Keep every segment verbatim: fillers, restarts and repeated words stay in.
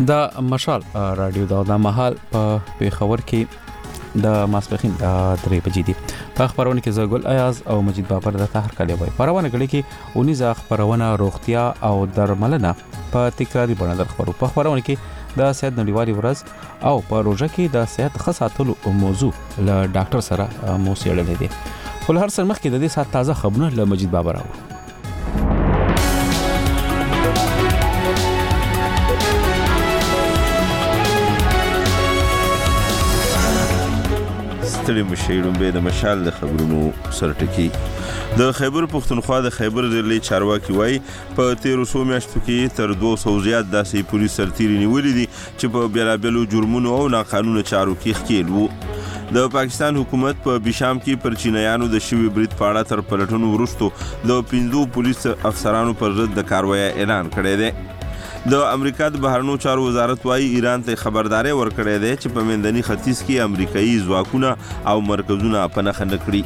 د مشال رادیو دا مهال په پیښور کې د ماسپخین درې بجې دي. په خبرونه کې زګل ایاز او مجید بابر د طاهر کلی وای. پروانه غړي کې اونیزه خبرونه روغتیا او درملنه په تکراری بڼه در خبرو. په خبرونه کې د صحت نړیوالي ورځ او په روزه کې د صحت خاصاتلو موضوع له ډاکټر سره مو سیړلې دي. خو هر څه مخکې د دې سات تازه خبرونه له مجید بابر راو. ستړي مشیرون به د مشال د خبرونو سرټکی. د خیبر پښتونخوا د خیبر ضلع چارواکي وای په تیرو سو میاشتو کې تر دوه سوه زیات داسې پولیس سرتیري نیولې دي چې په بیلابیلو جرمونو او ناقانونه چارو کې ښکیل وو. د پاکستان حکومت په بشام کې پر چینایانو د شوی برید پاړه تر پلټونو وروسته د پنځو پولیس افسرانو پر ضد د کاروایی اعلان کړی دی. د امریکا د بهرنیو چارو وزارت وايي ایران ته خبرداري ورکړې ده چې په مندني ختیځ کې امریکایي ځواکونه او مرکزونه په نښه نه کړي.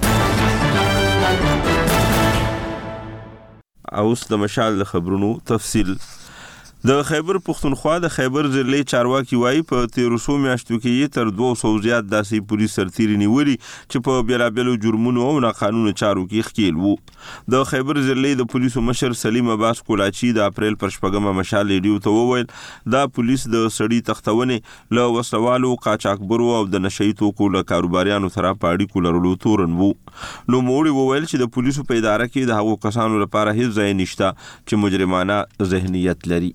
اوس د مشال د خبرونو تفصیل. د خیبر پښتونخوا د خیبر ضلع چارواکي وای په تیرو سو میاشتو کې تر دوه سوه زیات داسې پولیس سرتیري نیولي چې په بیلابیلو جرمونو او ناقانونه چارو کې ښکیل وو. د خیبر ضلع د پولیسو مشر سلیم عباس کولاچی د اپریل پر شپږمه مشال ریډیو ته وویل دا پولیس د سړی تختونې له وسلوالو قاچاقبرو او د نشئی توکو له کاروباریانو سره په اړیکو لرلو تورن وو. نو موړي وویل چې د پولیسو په اداره کې د هغو کسانو لپاره هیڅ ځای نشته چې مجرمانه ذهنیت لري.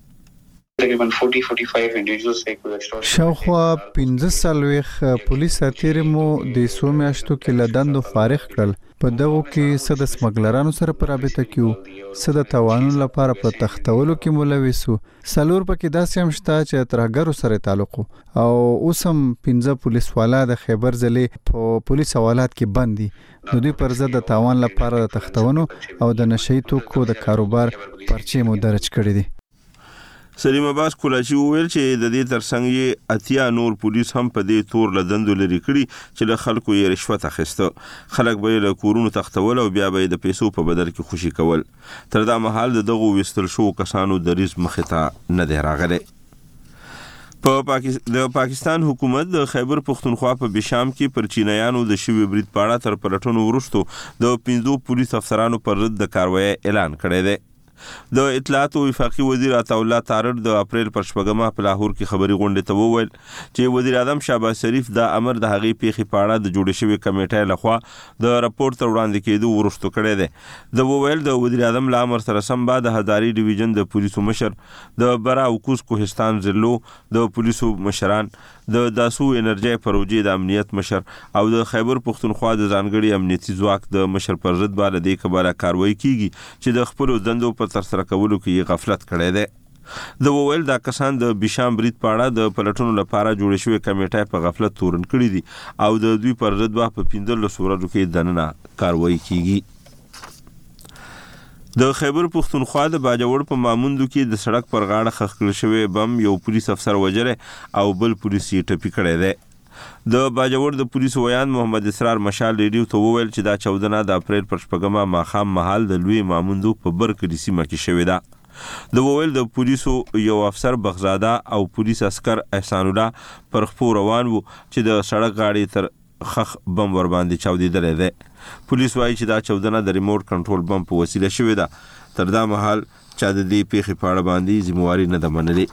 شاوخوا پنځه څلوېښت پولیس سرتیري مو د څو میاشتو کې له دندو فارغ کړل. په دغو کې څه د سمګلرانو سره په رابطه کې وو، څه د تاوانونو لپاره په تختولو کې ملوث وو، څلور پکې داسې هم شته چې ترهګرو سره تعلق وو، او اوس هم پنځه پولیس والا د خیبر ضلع په پولیس حوالات کې بند دي. د دوی پر ضد د تاوان لپاره د تختونو او د نشئی توکو د کاروبار پرچې مو درج کړي دي. سلیم عباس کولاچی وویل چې د دې ترڅنګ یې اتیا نور پولیس هم په دې تور له دندو لري کړي چې له خلکو یې رشوت اخیسته. خلک به یې له کورونو تختول او بیا به یې د پیسو په بدل کې خوشي کول. تر دا مهال د دغو ویستل شو کسانو دریځ مخې ته نه دی راغلی. په پاکستان د پاکستان حکومت د خیبر پښتونخوا په بشام کې پر چینایانو د شوی برید پاړه تر پلټونو وروسته د پنځو پولیس افسرانو پر ضد د کاروایی اعلان کړی دی. د اطلاعات او وفاقي وزیر عطاالله تارړ د اپریل پر شپږمه په لاهور کې خبري غونډې ته وویل چې وزیر اعظم شهباز شریف د امر د هغې پیښې په اړه د جوړې شوې کمیټې لخوا د راپور تر وړاندې کېدو وروسته کړی دی. د وویل د وزیر اعظم له امر سره سم به د هزاري ډیویژن د پولیسو مشر، د برا او کوز کوهستان ضلعو د پولیسو مشران، د داسو انرژي پروژې د امنیت مشر او د خیبر پښتونخوا د ځانګړي امنیتي ځواک د مشر پر ضد باندې د کبره کاروایی کیږي چې د خپل دندو په تر سره کولو کې غفلت کړی دی. د وویل دا کسان د بشام برید پاړه د پلټونو لپاره جوړې شوې کمیټې په غفلت تورن کړی دي او د دوی پر ضد به په پنځلسو ورځو کې دننه کاروایی کیږي. د خیبر پښتونخوا د باجوړ په ماموندو کې د سړک پر غاړه خښ کړل شوی بم یو پولیس افسر وژلی او بل پولیس یې ټپي کړی دی. د باجوړ د پولیسو ویان محمد اسرار مشال ریډیو ته وویل چې دا چودنه د اپریل پر شپږمه ماښام مهال د لوی ماموندو په برکلي سیمه کې شوې ده. د وویل د پولیسو یو افسر بغزاده او پولیس اسکر احسان الله پر خپو روان وو چې د سړک غاړې تر خخ بم ور باندې چاودېدلی دی. پولیس وایي چې دا چودنه د ریموټ کنټرول بم په وسیله شوې ده. تر دا مهال چا د دې پیښې په اړه باندې ذمہواري نه ده منلې.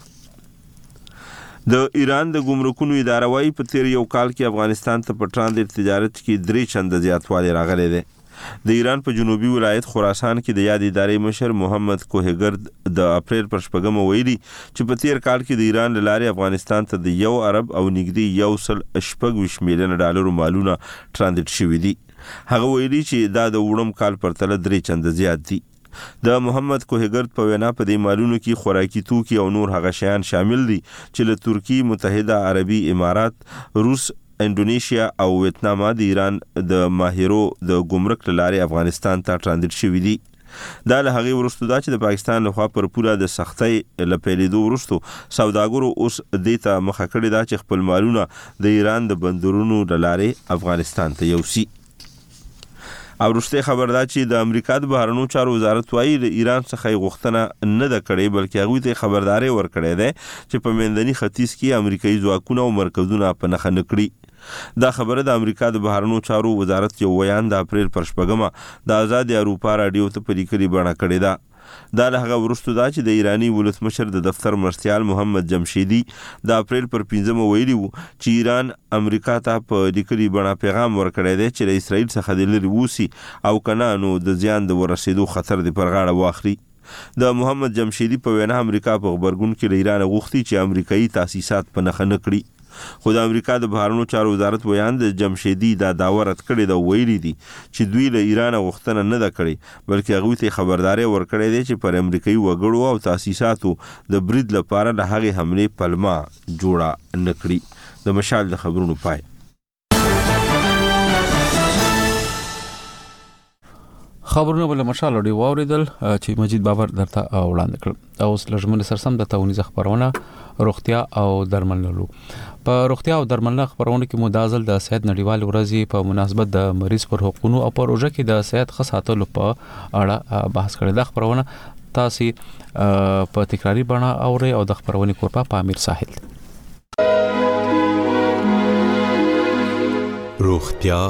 د ایران د ګمرکونو اداره وايي په تیر یو کال کې افغانستان ته په ترانزیت تجارت کې درې چنده زیاتوالی راغلی دی. د ایران په جنوبي ولایت خراسان کې د یاد ادارې مشر محمد کوهګرد د اپریل پر شپږمه ویلي چې په تیر کال کې د ایران له لارې افغانستان ته د یو ارب او نږدې یو سل شپږ ویشت میلیونه ډالرو مالونه ترانزیت شوي دي. هغه ویلي چې دا د وړم کال په پرتله درې چنده زیات دي. د محمد کوهګرد په وینا په دې مالونو کې خوراکي توکي او نور هغه شیان شامل دي چې له ترکی، متحده عربي امارات، روس، انډونیشیا او ویتنام د ایران د ماهرو د ګمرک لارې افغانستان ته ترانزیت شوي دي. دا له هغې وروسته دا چې د پاکستان لخوا پر پوره د سختۍ له پیلېدو وروسته سوداګرو اوس دې ته مخه کړې ده چې خپل مالونه د ایران د بندرونو له لارې افغانستان ته یوسي. او وروسته خبر دا چې د امریکا د بهرنیو چارو وزارت وايي د ایران څخه غوښتنه نه ده کړې بلکې هغه ته خبرداري ورکړې ده چې په منځني ختیځ کې امریکایي ځواکونه او مرکزونه په نښه نکړي. دا خبره د امریکا د بهرنیو چارو وزارت یو بیان د اپریل پر شپږمه د آزاد اروپا رادیو ته په لیکلي بڼه کړې ده. دا له هغه وروسته دا چې د ایرانی ولسمشر د دفتر مرستیال محمد جمشیدی د اپریل پر پنځمه ویلي وو چې ایران امریکا ته په لیکلي بڼه پیغام ورکړی دی چې له اسرائیل څخه د لرې ووسي او کنه نو د زیان د ورسېدو خطر دی پر غاړه واخلي. د محمد جمشیدی په وینا امریکا په خبرګون کې د ایران غوښتي چې امریکایي تاسیسات په نښه نه کړي. خو د امریکا د بهرنیو چارو وزارت ویان د جمشیدی دا داوا رد کړی دا ویلي دي چې دوی له ایران غوښتنه نه ده کړې بلکې هغه ته خبرداري ورکړې دي چې پر امریکایي وګړو او تاسیساتو د برید لپاره د هغې حمله پلمه جوړه نه کړي. د مشال د خبرونو پای. خبرونه بل مشال دی واوریدل چې مجید بابر درته وړاندې کړ. او اوس لږمن سرسم د تاونیزه خبرونه روغتیا او درملنه. په روغتیا او درملنه خبرونه کې مدازل د صحت نړیوال ورځې په مناسبت د مریض پر حقوقو او پروژه کې د صحت خصاتلو په اړه بحث کړی. د خبرونه تاسو په تکراری بڼه اوري او د خبرونه کورپا په امیر ساحل. روغتیا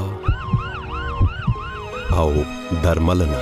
او درملنه.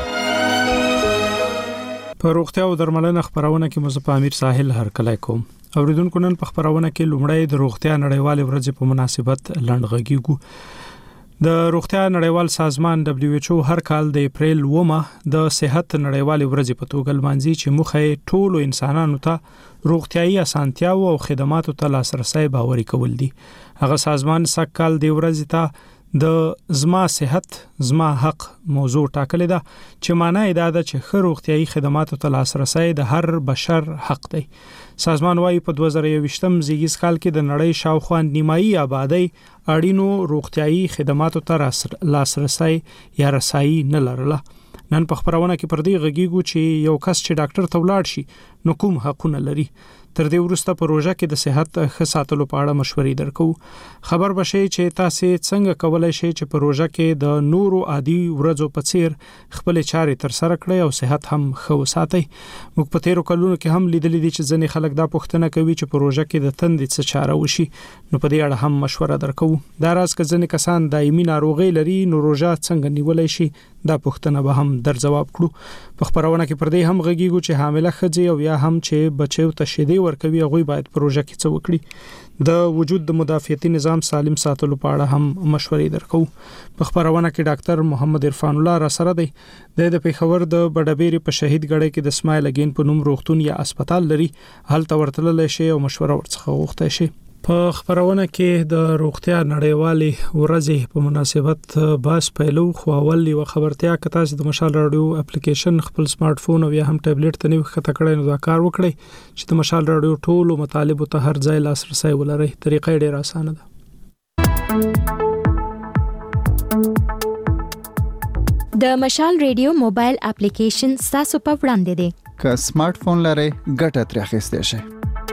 په روغتیا او درملنه خبرونه کې مزه په امیر ساحل هر کله کوم. اوریدونکو نن په خبرونه کې لومړی د روغتیا نړیوال ورځ په مناسبت لړغږیږو. د روغتیا نړیوال سازمان دبليو ایچ او هر کال د اپریل اومه د صحت نړیوال ورځ په توګه لمانځي چې مخه ټولو انسانانو ته روغتيایي اسانتیاو او خدماتو ته لاسرسي باوري کول دي. هغه سازمان سکهال د ورځ ته د زما صحت زما حق موضوع ټاکلې ده چې معنی دا ده چې ښه روغتيایي خدماتو ته لاسرسي د هر بشر حق دی. سازمان وايي په دوه زره یوویشتم زیږیز کال کې د نړۍ شاوخوا نیمایي آبادی اړینو روغتيایي خدماتو ته لاسرسي یا رسایي نه لرله. نن په خبرونه کې پر دې غږیږو چې یو کس چې ډاکټر ته ولاړ شي نو کوم حقونه لري. تر دې وروسته پروژه کې د صحت ښه ساتلو په اړه مشورې درکو. خبر بشي چې تاسو څنګه کولای شئ چې پروژه کې د نورو عادي ورځو په څیر خپل چارې تر سره کړئ او صحت هم ښه وساتئ. موږ په تیرو کلونو کې هم لیدلې دي چې ځینې خلک دا پوښتنه کوي چې پروژه کې د تندې څه چاره وشي نو په دې اړه هم مشوره درکو. دا راز که ځینې کسان دایمي ناروغي لري نو روژه څنګه نیولای شي دا پوښتنه به هم در جواب کړو. په خبرونه کې پر دې هم غږیږو چې حامله ښځې او یا هم چې بچو ته شیدې ورکوي هغه باید پروژه کې څه وکړي. د وجود د مدافعتي نظام سالم ساتلو په اړه هم مشورې درکو. په خبرونه کې ډاکټر محمد عرفان الله را سره دی. د پیښور د بډبېری په شهید ګړی کې د اسماعیل اگین په نوم روغتون یا هسپتال لري. هلته ورتلل شي او مشوره ورڅخه غوښته شي. په خبرونه کې د روغتیا نړیوالې ورځې په مناسبت باس پیلو خو اول یو خبرتیا کته چې د مشال رادیو اپلیکیشن خپل سمارټ فون او یا هم ټابلیټ ته نیو خطه کړی نو دا کار وکړي چې د مشال رادیو ټولو مطالبه ته هر ځای لاسرسي ولري. طریقې ډېر اسانه ده. د مشال رادیو موبایل اپلیکیشن تاسو په وړاندې دی. که سمارټ فون لرئ ګټه ترې اخیستئ شئ.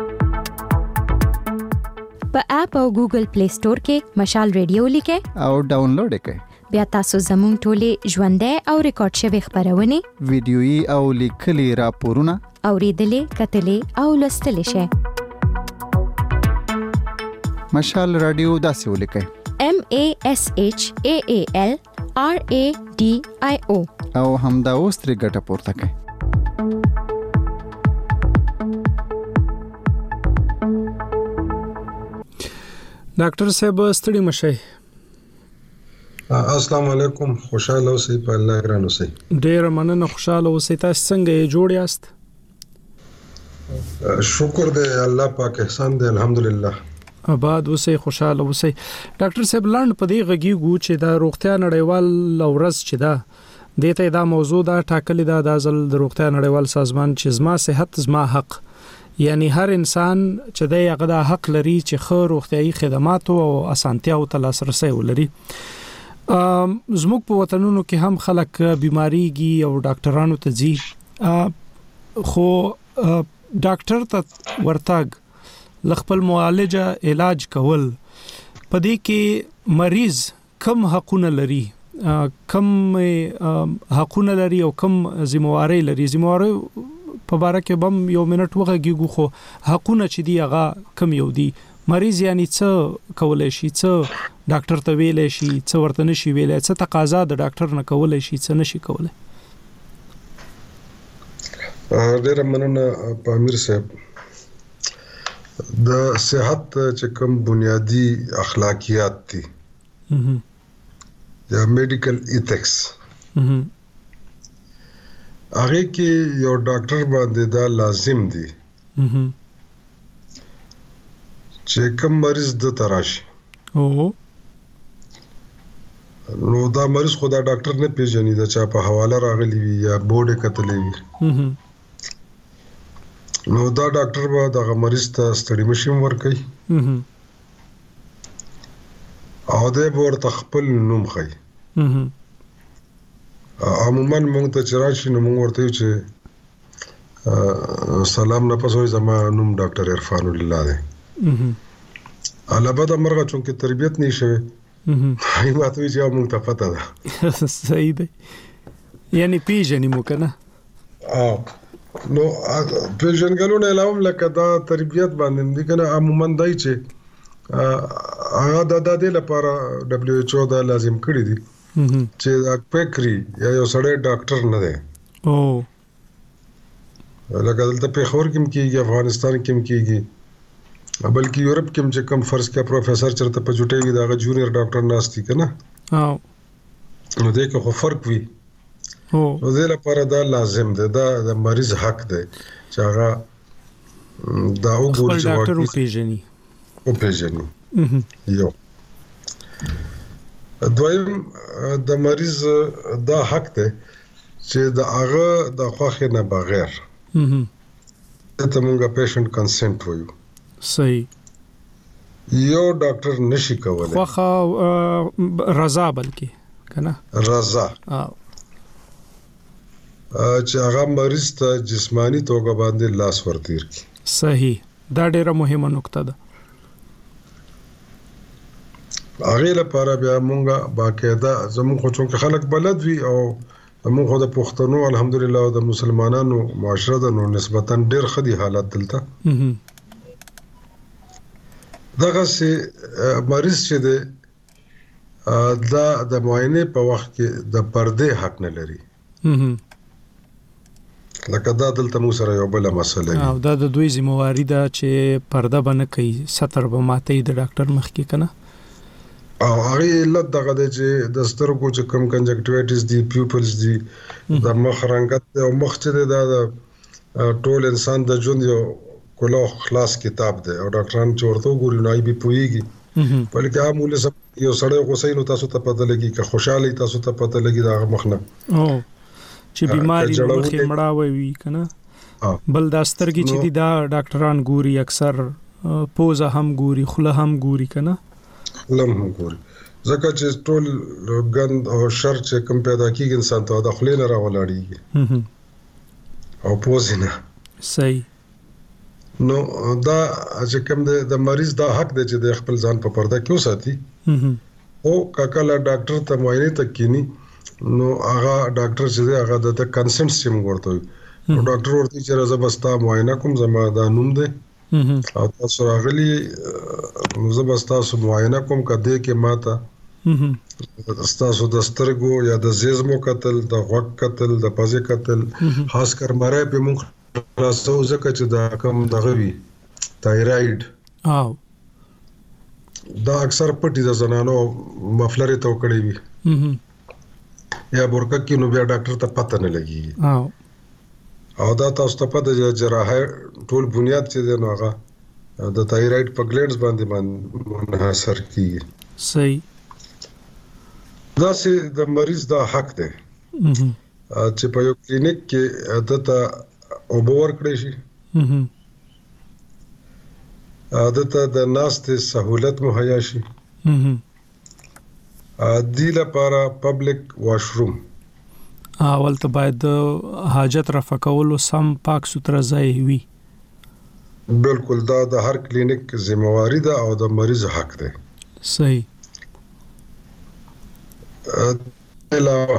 په اپ او ګوګل پلی سٹور کې مشال رادیو لیکئ او ډاونلوډ کړئ. بیا تاسو زموږ ټولې ژوندۍ او ریکارډ شوی خبرونه ویډیويي او لیکلي راپورونه اوریدلې کتلې او لوستلې شئ. مشال رادیو داسې ولیکئ M A S H A A L R A D I O او همدا اوس ترې ګټه پورته کړئ. ډاکټر صاحب ستړي مشئ. السلام علیکم. خوشاله اوسئ په الله ګران اوسئ. ډیر مننه. خوشاله اوسئ. تاسو څنګه جوړ یاست؟ شکر دې الله پاک احسان دې الحمدلله. آباد اوسئ خوشاله اوسئ. ډاکټر صاحب لاند په دې غږیږو چې د روغتیا نړیوال ورځ چې دا د ته دا موضوع دا ټاکلې دا د ځل د روغتیا نړیوال سازمان چې زما صحت زما حق یعنی هر انسان چې د هغه د حق لري چې خو روغتيایي خدمات او اسانتیاو ته لاسرسي ولري. زموږ په وطنونو کې هم خلک بیماریږي او ډاکټرانو ته ځي خو ډاکټر ته ورتاګ لخپل معالجه علاج کول په دې کې مریض کم حقونه لري کم حقونه لري او کم ذمہواری لري. ذمہواری په باره کې بم یو منټ وغږیږو خو حقونه چې دی هغه کم یو دي. مریض یعنی څه کولای شي، څه ډاکټر ته ویلای شي، څه ورته نشي ویلای، څه تقاضا د ډاکټر نه کولای شي، څه نشي کولای. ډېر مننه پامیر صاحب. د صحت چې کوم بنیادی اخلاقیات دي یا میډیکل ایتھکس هغه کې یو ډاکټر باندې دا لازم دي چې کوم مریض د تراشي او نو دا مریض خو دا ډاکټر نه پیژني، دا چا په حواله راغلی وي یا بورډ کتلې وي، نو دا ډاکټر به دا مریض ته ستړي مشیم ورکوي او د ورته خپل نوم خي. عموما موږ ته چې راشي نو موږ ورته چې سلام نه پسوي، زما نوم ډاکټر عرفان الله دی. علاوه د مرغه چونکه تربيت نشوي هي ماته چې موږ ته پته ده. صحیح دی، یعنی پیژنې مو کنه. اه نو پیژنګلونه علاوه لکه دا تربيت باندې دي کنه. عموما دای چې هغه د د لپاره دبليو ایچ او دا لازم کړی دي چې دا پکري یا یو سړی ډاکټر نه دی. او لکه دلته په خور کې کېږي، افغانستان کې کېږي، بلکې یورپ کې چې کم فرض کې پروفیسور چرته په جوټي وي دا جونیئر ډاکټر ناشتي کنه. او نو دې کې خو فرق وي. او نو دې لپاره دا لازم دی، دا د مریض حق دی چې هغه دا وګوري چې ډاکټر پیژني او پیژني. یو دویم د مریض دا حق دی چې د هغه د خوښه نه بغیر ته مونږه پیشنټ کنسنت وایو. صحیح. یو ډاکټر نشي کولای خوخه رضا بلکې کنه رضا چې هغه مریض ته جسمانی توګه باندې لاس ورتیر کی. صحیح، دا ډیره مهمه نقطه ده. هغه لپاره بیا مونږه باقاعده زموږ خو څنګه خلک بلد وي او موږ خو د پښتنو الحمدلله او د مسلمانانو معاشره د نو نسبتا ډیر خدي حالات دلته دغه سي مریض چې د دا د معاینه په وخت کې د پرده حق نه لري. لکه دا دلته مو سره یو بل مسله ده او دا د دوی ذمہواری ده چې پرده باندې کوي ستر به ماته د ډاکټر مخ کې کنه. او هغه علت دغه د چې د سترګو چې کم کنجکټیویټس دي، پیوپلز دي، د مخ رنګت او مخ چې د ټول انسان د ژوند یو کله خلاص کتاب دی او ډاکټران چې ورته ګوري نو بي پويږي بلکې عامل سب یو سړی غوسې نو تاسو ته پته لګي که خوشاله تاسو ته پته لګي دا مخ نه او چې بیماری مخې مړاوي وي کنه. بل دا سترګې چې دي دا ډاکټران ګوري، اکثر پوزه هم ګوري، خوله هم ګوري کنه. لم هم ګوري ځکه چې ټول ګند او شر چې کوم پیدا کیږي انسان ته د خلې نه راولاړيږي او پوزه نه. صحیح. نو دا چې کوم د مریض دا حق دی چې د خپل ځان په پرده کې وساتي او کاکله ډاکټر ته معاینه تکینی نو هغه ډاکټر چې هغه د کنسنت سیم ورته وي نو ډاکټر ورته چې راځه بس تا معاینه کوم زما دا نوم دی او تاسو راغلي زه بس تاسو معاینه کوم کده کې ماته تاسو د سترګو یا د زیزمو قتل د غوږ قتل د پازه قتل خاص کر مړای په مخ تاسو ځکه چې دا کوم دغه وی تایراید او دا اکثر پټي د زنانو مفلر ته وکړي وي یا برکه کې نو بیا ډاکټر ته پته نه لګي او او دا تاسو ته پته جراحه ټول بنیاد چې دی نو هغه د تایراید په ګلینډز باندې منحصر کیږي. صحیح. دا سي د مریض دا حق دی چې په یو کلینیک کې دته او باور کړی شي عادت د ناس ته سہولت مهیا شي دی لپاره پبلک واشروم اول ته باید حاجت رفع کول او سم پاک ستر ځای وي. بالکل دا د هر کلینیک ذمہواری ده او د مریض حق ده. صحیح. علاوه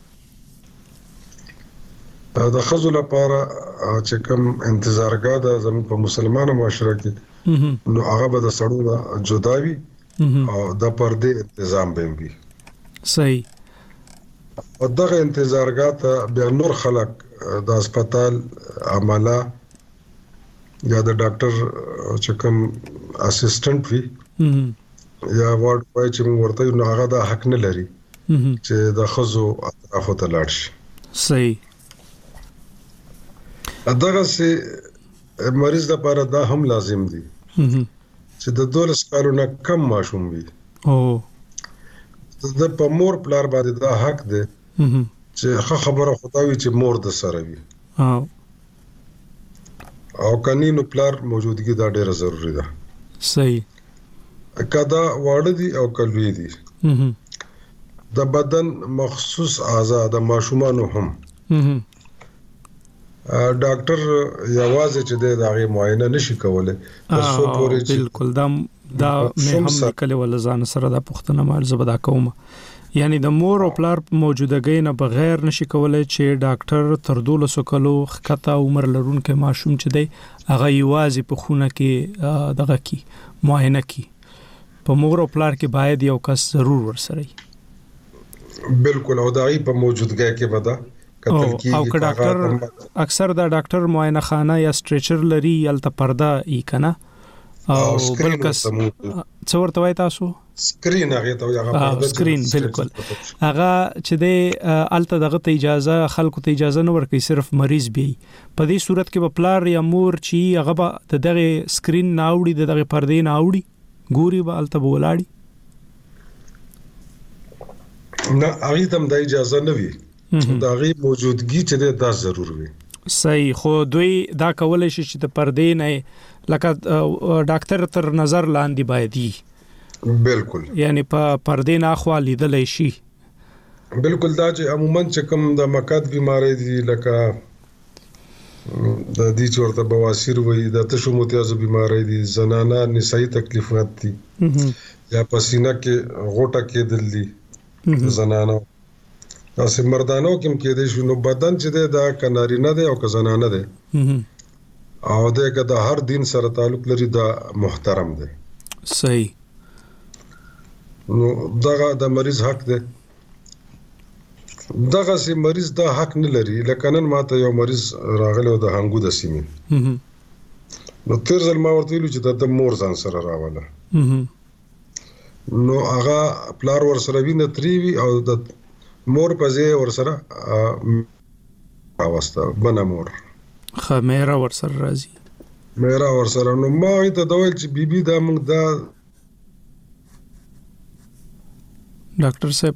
د خزو لپاره چې کوم انتظارګاه ده زموږ په مسلمانانو معاشره کې نو هغه به د سړو نه جدا وي او د پردې تنظیم به وي. صحیح. او دغه انتظارګاه ته بیا نور خلک د هسپتال عمله یا د ډاکټر چې کوم اسسټنټ وي یا وارډ وای چې موږ ورته نو هغه د حق نه لري چې د خزو اطرافو ته لاړ شي. صحیح. دغه سي مریض لپاره دا هم لازم دي چې د دولس کالونو کم ماشوم وي. او د په مور پلار باندې دا حق دی چې خبره خدای چې مور د سره وي. او او کنينو پلار موجودګي دا ډیره ضروری ده. صحیح. کدا واړه دي او کلوي دي د بدن مخصوص اعضاء د ماشومانو هم ډاکټر یوازې چې د هغه معاینه نشي کولای تر څو پورې چې بالکل دا دا مې هم لیکل ول ځان سره د پښتنه مال زبدا کوم یعنی د مور او پلار موجودګۍ نه بغیر نشي کولای چې ډاکټر تر دولسو کلو خطا عمر لرونکو ماشوم چې دی هغه یوازې په خونه کې دغه کی معاینه کی په مور او پلار کې باید یو کس ضرور ورسره بالکل او دای په موجودګۍ کې ودا او او ډاکټر اکثر دا ډاکټر معاینه خانه یا سټریچر لري یلته پرده ای کنه او بل کس څورته وای تاسو سکرین هغه ته هغه پرده سکرین بالکل هغه چې د الته دغه ته اجازه خلکو ته اجازه نه ورکړي صرف مریض بي په دې صورت کې په پلار یا مور چې هغه دغه سکرین ناوړي دغه پردې ناوړي ګوري به الته بولاړي نه هغه تم د اجازه نه وي دا غي موجودګي چې دا ضرور وي. صحیح. خو دوی دا کولای شي چې د پردې نه لکه ډاکټر تر نظر لاندې باندې بالکل یعنی په پردې نه خو لیدل شي. بالکل دا چې عموما چې کوم د مقاد بیماری دي لکه د دې چورته بواسیر وي د تشو متیازو بیماری دي زنانه نسائی تکلیفات دي یا پسینه کې غوټه کې دل دي زنانه تاسو مردانو کوم کې د شنو بدن چې دا کناري نه دی او کزنانه دی او دغه د هر دین سره تعلق لري دا محترم دی. صحیح. نو دغه د مریض حق دی دغه سي مریض دا حق نه لري لکه نن ماته یو مریض راغلی د هنګو د سیمې نو تیر ځل ما ورته ویل چې د مور ځان سره راواله نو هغه پلار ور سره وینه تریوي او د مور په ځای ور سره اوسته بنا مور خمیره ور سره راځي میرا ور سره نو ما ته دویل چې بیبي دا موږ دا ډاکټر صاحب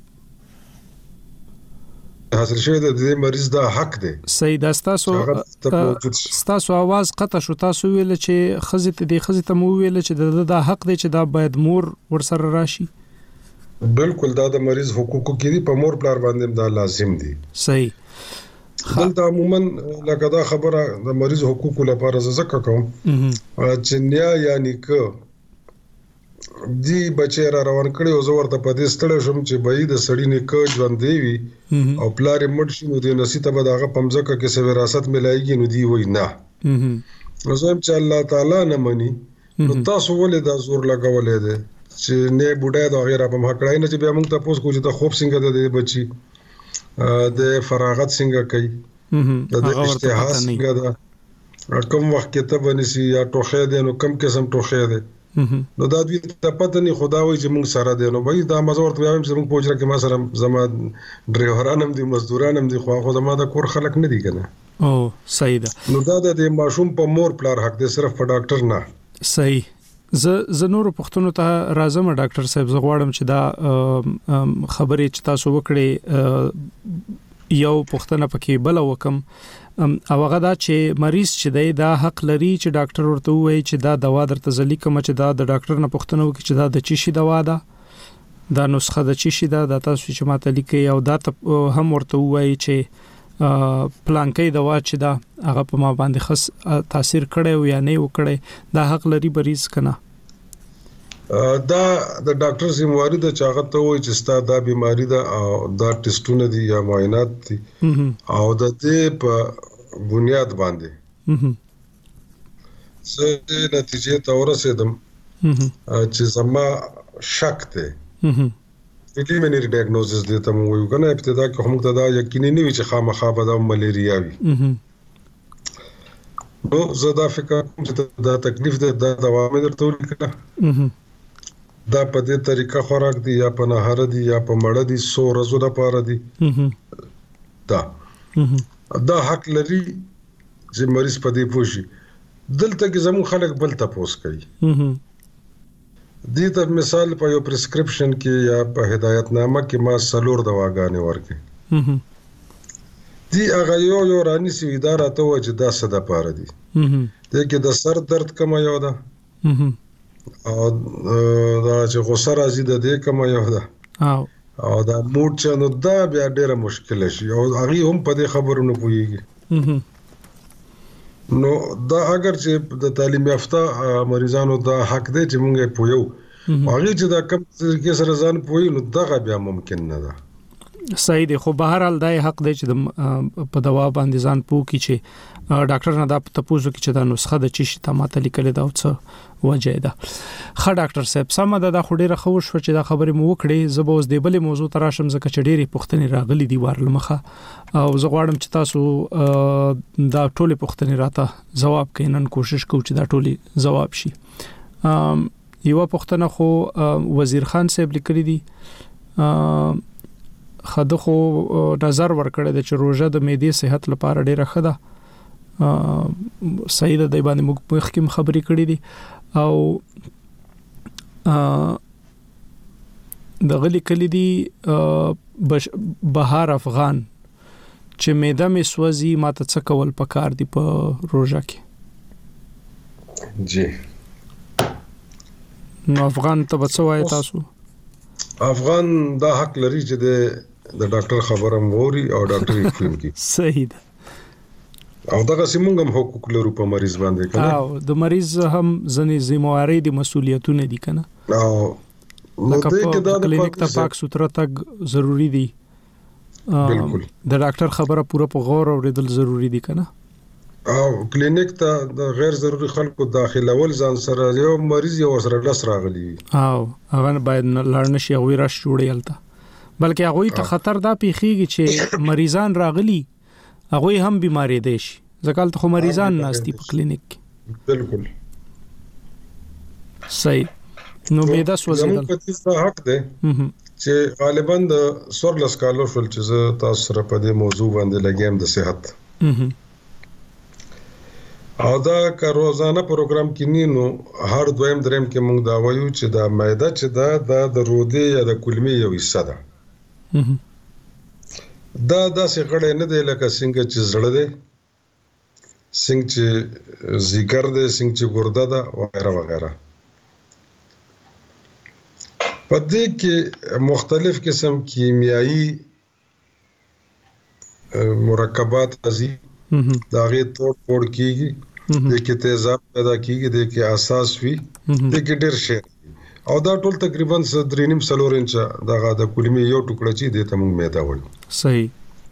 حاصل شوی د دې مریض دا حق دی. صحیح. دا تاسو تاسو आवाज قطع شو تاسو ویل چې خزه ته دی خزه ته مو ویل چې دا حق دی چې دا باید مور ور سره راشي. بالکل دا د مریض حقوقو کې دي په مور پلار باندې دا لازم دي. صحیح. دلته عموما لکه دا خبره د مریض حقوقو لپاره زکه کوم چې نیا یعنی که دی بچی را روان کړي او زه ورته په دې ستړی شم چې به د سړی نه کې ژوند دی وي او پلار یې مړ شي نو د نصیب به دغه پمځکه کې څه وراثت ملایږي نو دی وای نه نو زم چې الله تعالی نه مني نو تاسو ولې دا زور لګولې ده چې نه بوډا دا غیره په مخکړای نه چې بیا موږ تاسو کو چې د خوب څنګه د بچي د فراغت څنګه کوي د اشتها څنګه دا کوم وخت کې ته بنسي یا ټوخه ده نو کم قسم ټوخه ده نو دا دوی ته پته نه خدا وایي چې موږ سره دي نو وایي دا مزور ته وایم چې موږ پوجره کې ما سره زما ډرایورانم دي مزدورانم دي خو خو زما د کور خلک نه دي کنه. او صحیح ده. نو دا د ماشوم په مور پلار حق دی صرف په ډاکټر نه. صحیح. ز زنور پښتون ته راځم ډاکټر صاحب زغواړم چې دا خبرې چې تاسو وکړي یو پښتنه پکې بل وکم او هغه دا چې مریض چې دی دا حق لري چې ډاکټر ورته وایي چې دا دوا درته ځلی کوم چې دا د ډاکټر نه پښتنه وکړي چې دا د چی شي دوا ده دا نسخه د چی شي دا د تاسو چې ماته لیکي او دا هم ورته وایي چې پلانکې دوا چې دا هغه په ما باندې خاص تاثیر کړي او یا نه وکړي دا حق لري مریض کنه. دا د ډاکټر ذمہواری د چاغت وای چې ستا دا بیماری ده او دا ټیسټونه دي یا معاینات دي او د دې په بنیاد باندې زه نتیجې ته ورسېدم چې زما شک ده پریلیمینری ډایګنوزس دې ته وایو کنه ابتدا کې هم ته دا یقیني نه وي چې خامخا به دا ملیریا وي نو زه دا فکر کوم چې دا تکلیف ده دا دوا مې درته ولیکله دا په دې طریقه خوراک دی یا په نهار دی یا په مړه دی سو ورځو لپاره دی دا دا حق لري چې مریض په دې پوښي دلته کې زموږ خلک بل تاسو کوي دې ته مثال په یو پرسکرپشن کې یا په هدایت نامه کې ما سلور دواګانې ورکې دی هغه یو یو رانی سی اداره ته و چې دا څه د پاره دي دې کې د سر درد کوم یو ده او دا چې غوسه راځي د دې کوم یو ده او او دا موډ چې نو دا بیا ډیره مشکل شي او هغه هم په دې خبرونه پويږي نو دا اگر چې د تعلیم یافته مریضانو دا حق دی چې مونږه پویو هغه چې دا کم کې سره ځان پوي نو دا بیا ممکن نه ده صحیح دی خو بهر حال دای حق دی چې په دوا باندې ځان پوه کی چې ډاکټر نه دا تاسو کې چې دا نسخه د چی شته ماته لیکل دا څه وجه ده خا ډاکټر صاحب سم ده د خډيره خو شو چې دا خبره مو وکړي زبوس دی بلې موضوع تراشم زکه چې ډېری پښتني راغلي دی وار لمخه او زه غواړم چې تاسو دا ټولې پښتني راته جواب کینن کوشش کوم چې دا ټولې جواب شي یو پښتنه خو وزیر خان صاحب لیکلي دي خاده خو نظر ورکړی د چې روزه د معدې صحت لپاره ډیره ښه ده صحیح ده د باندې موږ مخکې خبرې کړې دي او د غلي کلی دي بهار افغان چې معده مې سوځي ماته څه کول پکار دي په روزه کې جی نو افغان ته څه وایي تاسو افغان دا حق لري چې د د ډاکټر خبره موري او ډاکټر یې فهم کی صحیح ده او دا سیمونګ هم حقوق لرو په مریض باندې کنه او د مریض هم ځنې ذمہواری دي مسؤلیتونه دي کنه او نو دې کې دا د کلینیک ته پاک سوتره تک ضروری دي بالکل د ډاکټر خبره پوره په غور اوریدل ضروری دي کنه او کلینیک ته د غیر ضروري خلکو داخلول ځان سره یو مریض یو سره لس راغلی او هغه باید لړن شي او راش جوړیلته بلکې هغه ته خطر دا پیخیږي چې مریضان راغلي هغه هم بیماری دي شي ځکه ته خو مریضان ناشتي په کلینیک کې بالکل صحیح نو میدا سوځي زموږ په تاسو حق ده چې غالبا د سورلس کالو شول چې تاسو سره په دې موضوع باندې لګیم د صحت او دا که روزانه پروګرام کې نینو هر دویم دریم کې موږ دا وایو چې دا معده چې دا د رودې یا د کولمې یو حصہ ده دا داسې غړې نه دی لکه څنګه چې زړه دی څنګه چې ځیګر دی څنګه چې ګرده ده وغیرہ وغیرہ په دې کې مختلف قسم کیمیاوي مرکبات راځي دا غي توړ پوړ کیږي د کې تیزاب پیدا کیږي د کې اساس وي د کې ډېر شي او دا ټول تقریبا درې نیم سلور انچ دغه د کولمې یو ټوکړه چې د تمون میدا وایي صحیح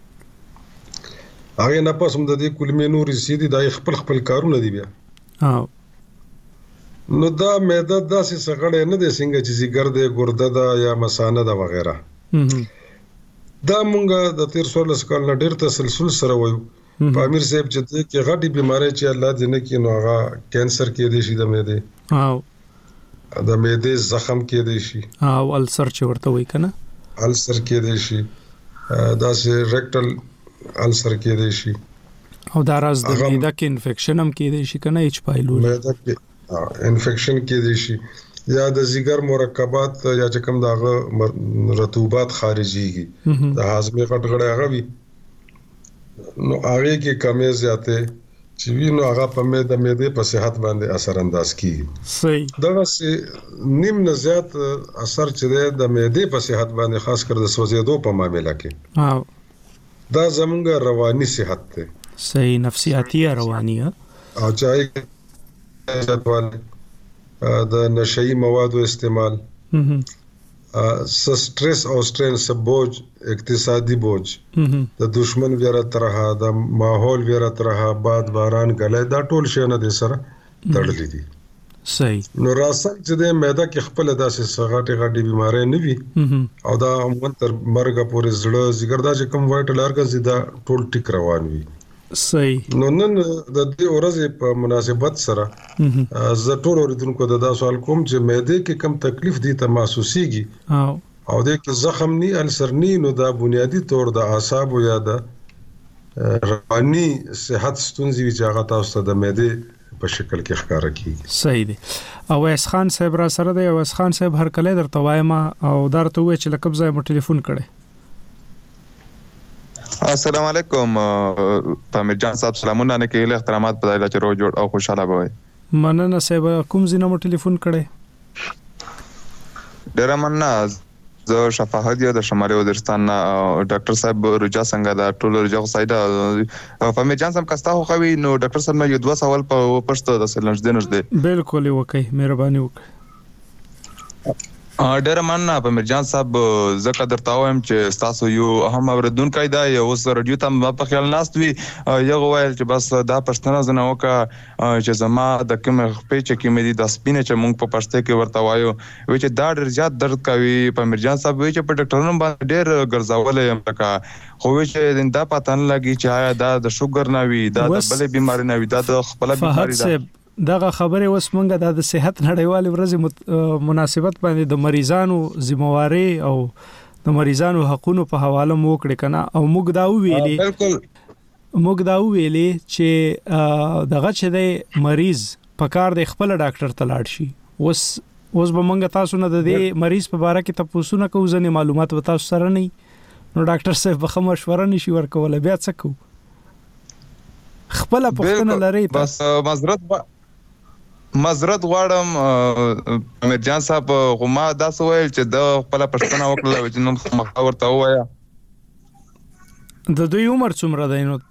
هغه نه پسوم د دې کولمې نور سیدي د خپل خپل کارونه دی بیا او نو دا میدا داسې سغړې نه دي څنګه چې ځګر دی ګرده ده یا مثانه ده وغیرہ دا مونږه د تیر سولس کال نه ډېر تسلسل سره وایو پامیر صاحب چې کې غټي بيماري چې الله دې نه کې نو هغه کینسر کې دي شي د معدې او د معدې زخم کې دي شي او السر چې ورته وای کنه السر کې دي شي دا سه ریکټل السر کې دي شي او دا راز د معده کې انفیکشن هم کې دي شي کنه ایچ پایلو معده کې انفیکشن کې دي شي یا د ځیګر مرکبات یا چې کوم دغه رطوبات خارجيږي د هاضمې غټ غړې هغه وي نو هغه کې کمې زیاتې چې وینو هغه په معده معده په صحت باندې اثر انداز کیږي صحیح دا سه نیم نه زیات اثر چې د معده په صحت باندې خاص کر د سوځېدو په معاملې کې او دا زموږ رواني صحت ته صحیح نفسیاتی رواني او چای د نشئی موادو استعمال، سټرس او سټرین سبوج، اقتصادي بوج، د دشمن ویره ترها، د ماحول ویره ترها، باد باران غلې، دا ټول شی نه د سره تړلې دي. صحیح. نو راسل چې د معده کې خپل داسې سغاټي غاټي بيمارۍ نه وي او دا عموما تر مرګ پورې زړه زیګر دا چې کوم وایټل ارګنز دا ټول ټیک روان وي. صحیح. نو نن د دې ورځې په مناسبت سره زه ټول اوریدونکو ته دا سوال کوم چې معده کې کم تکلیف دي ته محسوسيږي او او د زخم ني السر ني، نو دا بنیادی طور د اعصاب یا د رواني صحت ستونزې چې هغه تاسو ته د معده په شکل کې ښکارا کیږي. صحیح دی. او اس خان صاحب را سره دی. او اس خان صاحب هر کله درته وایم او درته وې چې لکب ځای مو ټلیفون کړي. السلام علیکم پامیر جان صاحب، سلامونه نه کېله، احترامات په دایله چې رو جوړ او خوشاله بوي. مننه صاحب، کوم ځینه مو ټلیفون کړي؟ ډیر مننه. زه شفاهت یا د شمالي وزیرستان ډاکټر صاحب رجا څنګه دا ټول رجا سایدا پامیر جان صاحب کستا خو خوي. نو ډاکټر صاحب یو دوه سوال په پښتو د سلنج دینش دی. بالکل وکي، مهرباني وکړئ. ډیر مننه پامیر جان صاحب، زکه درته وایم چې تاسو یو اهم اوردونکو دا یو سره رادیو ته په خیال ناست وي. یو وایي چې بس دا پښتنه زنه وکا چې زما د کوم خپې چې کې مې دي د سپینه چې مونږ په پښتو کې ورته وایو وی چې دا ډیر زیات درد کوي. پامیر جان صاحب وی چې په ډاکټرونو باندې ډیر ګرځولې یم لکه خو وی چې دا پاتن لګي چې آیا دا د شوګر نه وي، دا د بلې بیماری نه وي، دا د خپل بیماری ده. دغه خبره اوس مونږه د صحت نړیوال ورځ مناسبت باندې د مریضانو ذمہواری او د مریضانو حقوقو په حواله مو کړی کنه. او موږ دا ویلي بالکل موږ دا ویلي چې دغه چې د مریض په کار د خپل ډاکټر ته لاړ شي. اوس اوس به مونږ تاسو نه د دې مریض په اړه کې تاسو نه کوو، ځنې معلومات وتا سره نه، نو ډاکټر صاحب به مشوره نشي ورکول. بیا څه کوو؟ خپل پوښتنه لري. بس معذرت معذرت غواړم امیر جان صاحب، غما دا سوال چې د خپل پښتنه وکړه چې نن خو ورته وایا د دوی عمر څومره دی؟ نو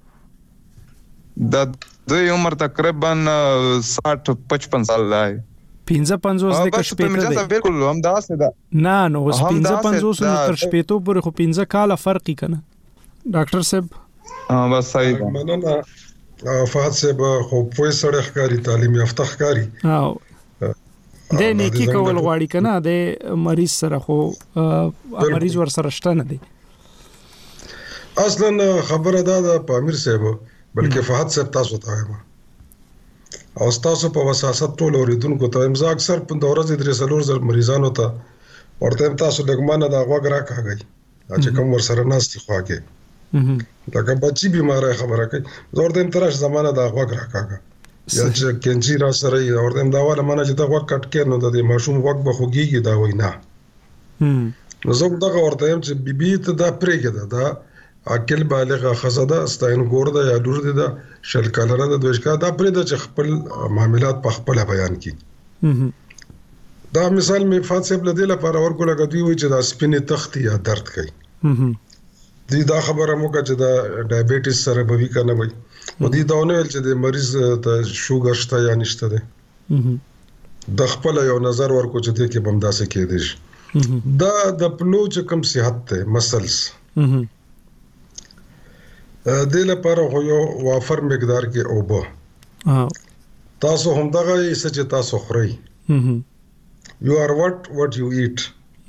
د دوی عمر تقریبا ساठ پچپن سال دی. پنځه پنځوس د کښپېته دی. بالکل هم دا څه ده. نه نو اوس پنځه پنځوس نو تر شپېتو پورې خو پنځه کاله فرق کنه ډاکټر صاحب. ها بس صحیح ده. مننه فهد صاحب، خو په سړی ښکاری، تعلیم یافته ښکاری. او د نیکی کول غواړي کنه د مریض سره، خو مریض ور سره شته نه دی. اصلا خبره دا ده پامیر صاحب، بلکې فهد صاحب تاسو ته وایم او تاسو په وساست ټول اوریدونکو ته امزا اکثر په ورځ درې څلور زر مریضانو ته ورته تاسو لګمانه دا غوږ راکاږي چې کوم ور سره ناستي خواږي لکه بچی بیماره خبره کوي. زور دیم ترش زمانه دا غوږ راکاږي یا چې کینجی را سره یې اور دیم دا والا منه چې دا غوږ کټ کې نو د ماشوم غوږ به خوږیږي، دا وای نه. نو زه دا ورته يم چې بیبي ته دا پرېږده، دا عقل بالغه خزاده ستاین ګور ده یا لور ده دا شل کالره د دوشکا دا پرېده چې خپل معاملات په خپل بیان کړي. دا مثال می فاصله بل دی لپاره ورکو لګا دی وي چې دا سپینې تخت یا درد کوي. دی دا خبره موږ چې دا ډایابټیس سره به وی کنه وي او دی دا نه چې د مریض ته شوګر شته یا نشته ده د خپل یو نظر ورکو چې د کې بمداسه کې دي. دا د پلو چې کم صحت ته مسلس د لپاره یو وافر مقدار کې اوبه تاسو هم دغه څه چې تاسو خوري you are what what you eat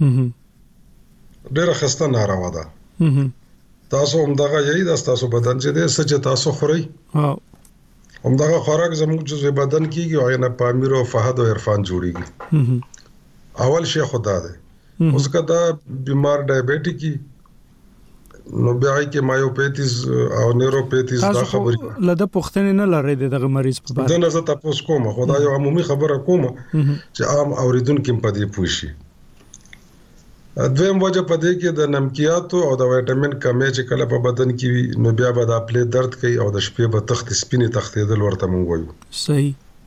ډېر خسته ناروا ده. تاسو هم دغه یی د تاسو بدن چې د څه چې تاسو خوري هم دغه خوراک زموږ چې بدن کېږي او نه پامیر او فهد او عرفان جوړيږي. اول شی خدا ده اوس کدا بیمار ډایابټیک نو بیا کې مایوپیتیز او نیوروپیتیز دا خبرې لده پښتنه نه لري دغه مریض په اړه. دا نه زه تاسو کوم خدای یو عمومي خبره کوم چې عام اوریدونکو په دې پوښي. دویم وجه په دې کې د نمکیاتو او د وټامین کمی چې کله په بدن کې نو بیا به د خپل درد کوي او د شپې به تخت سپینې تختېدل ورته مونږ وایو.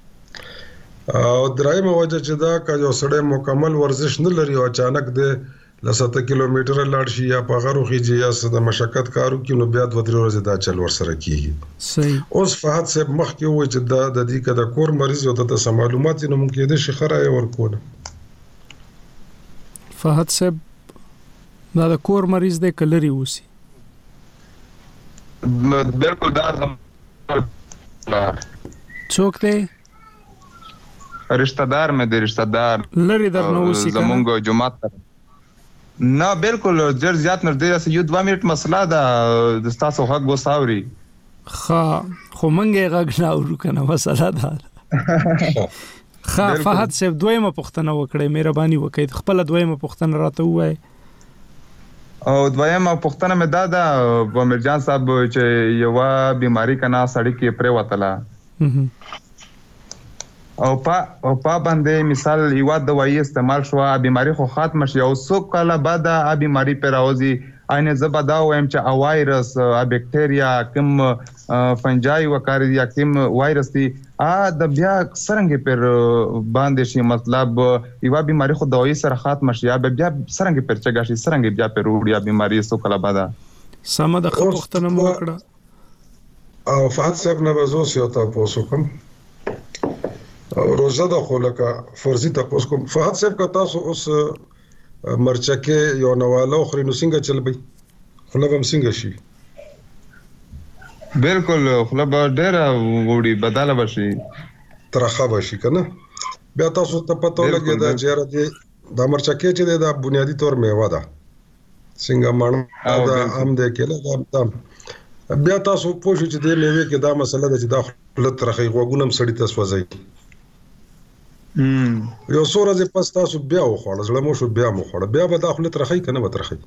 صحیح. او درایمه وجه چې دا که یو سړی مکمل ورزش نه لري او اچانک د لسته کیلومتر لاړ شي یا په غرو خيږي یا څه د مشقت کارو کې نو بیا د وتر ورځې دا چل ور سره کیږي صحیح اوس فهد صاحب مخکې وای چې دا د دې کده کور مریض او د څه معلومات نه ممکن دي شخره ورکول فهد صاحب دا د کور مریض دی کلري وسی بالکل دا څوک دی رشتہ دار مې د رشتہ دار لری درنه وسی زمونږ جماعت نه بالکل ډېر زیات نږدې است یو دوه منټ مسله ده د تاسو حق وساوري خا خو منګه غږ نه اورو کنه مسله ده خا فهد صاحب دویمه پښتنه وکړې مهرباني وکړئ خپل دویمه پښتنه راته وای او دویمه پښتنه مې دا ده وامر جان صاحب چې یو بیماری کنا سړی کې پرې وتله او پا او پا باندې مثال یو دوايي استعمال شو بیماری خو ختم شي او څو کاله بعد ا بیماری پر راوځي اینه زبدا وایم چې ا وایرس ا بکټریا کوم فنجای وکړي یا کوم وایرس دی ا د بیا څنګه پر باندې شي مطلب یو بیماری خو دوايي سره ختم شي یا بیا څنګه پر چګا شي څنګه بیا پر وړیا بیماری څو کاله بعد سم د خپختنه مو کړه او فهد صاحب نه وزو سیو تاسو کوم روزه د خلکا فرضي تاسو کوم فهد صاحب کا تاسو اوس مرچکه یو نواله خو نو څنګه چلبي خلک هم څنګه شي بالکل خلک ډېر وړي بداله بشي ترخه بشي کنه بیا تاسو ته پته لګی دا چې دې د مرچکه چې د بنیادی تور میوه ده څنګه مانه دا هم دې کله دا بیا تاسو پوه شئ چې د میوه کې دا مسله ده چې دا خپل ترخه غوګونم سړی تاسو وځي یو څو ورځې پس تاسو بیا وخوړل زړه مو شو بیا مو خوړل بیا به داخله ترخی کنه به ترخی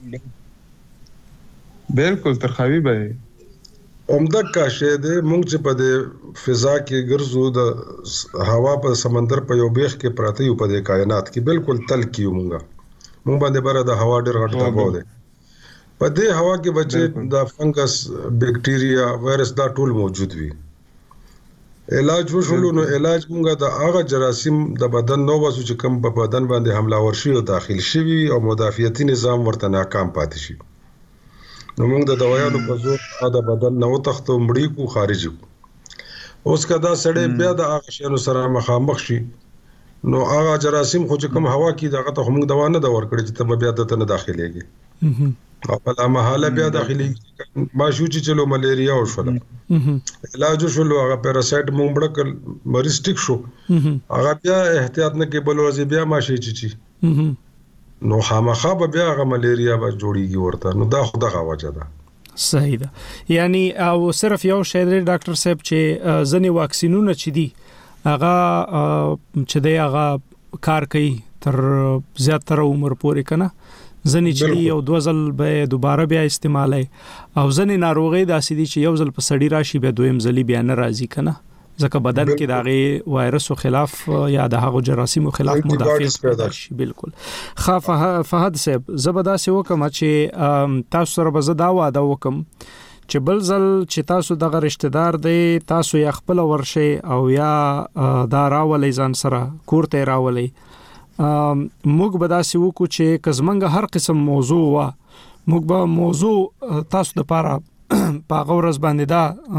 بالکل ترخوي به عمده کاشه دې مونږ چې په دې فضا کې ګرځو د هوا په سمندر په یو بیخ کې پراته یو په دې کائنات کې بالکل تل کیو مونږه مونږ باندې بره د هوا ډېر غټ دباو دی په دې هوا کې بچي د فنګس بکټیریا وایرس دا ټول موجود وي علاج وشولو نو علاج مونږه د هغه جراثیم د بدن نو واسو چې کوم په بدن باندې حمله ورشي او داخل شي او مدافعتي نظام ورته ناکام پاتې شي نو موږ د دوايانو په زور د بدن نو تختو مړی کو خارجي اوس کدا سړی بیا د هغه شنو سره مخامخ شي نو هغه جراثیم خو چې کوم هوا کې دغه ته موږ دوا نه د ور کړی چې ته بیا د تنه داخليږي او په لامحاله بیا داخلي ماشو چې چلو ملیریا او شول علاج شلو هغه پیراسایت مونږ بڑک مریض ټیک شو هغه بیا احتیاط نه کې بل ورځ بیا ماشي چی چی نو خامخا بیا هغه ملیریا به جوړیږي ورته نو دا خدای غواجه ده صحیح ده یعنی او صرف یو شی دی ډاکټر صاحب چې ځنی واکسینونه چي دي هغه چې دی هغه کار کوي تر زیاتره عمر پورې کنه ځنی چې یو دوزل به دوباره بیا استعمالای او ځنی ناروغي داسې دي چې یو ځل په سړی راشي به دویم ځلی بیا نه راځي کنه ځکه بدن کې داغه وایرس او خلاف یا د هغه جراثیم خلاف مدافعت پیدا شي بالکل خاف فهد صاحب زبدا سه وکم چې تاسو سره به زدا واده وکم چې بل ځل چې تاسو دغه رشتہ دار دی تاسو یا خپل ورشي او یا دا راولې ځان سره کوړته راولې موږ به داسې وکړو چې کزمنګ هر قسم موضوع وا موږ به موضوع تاسو د پاره په غورز باندې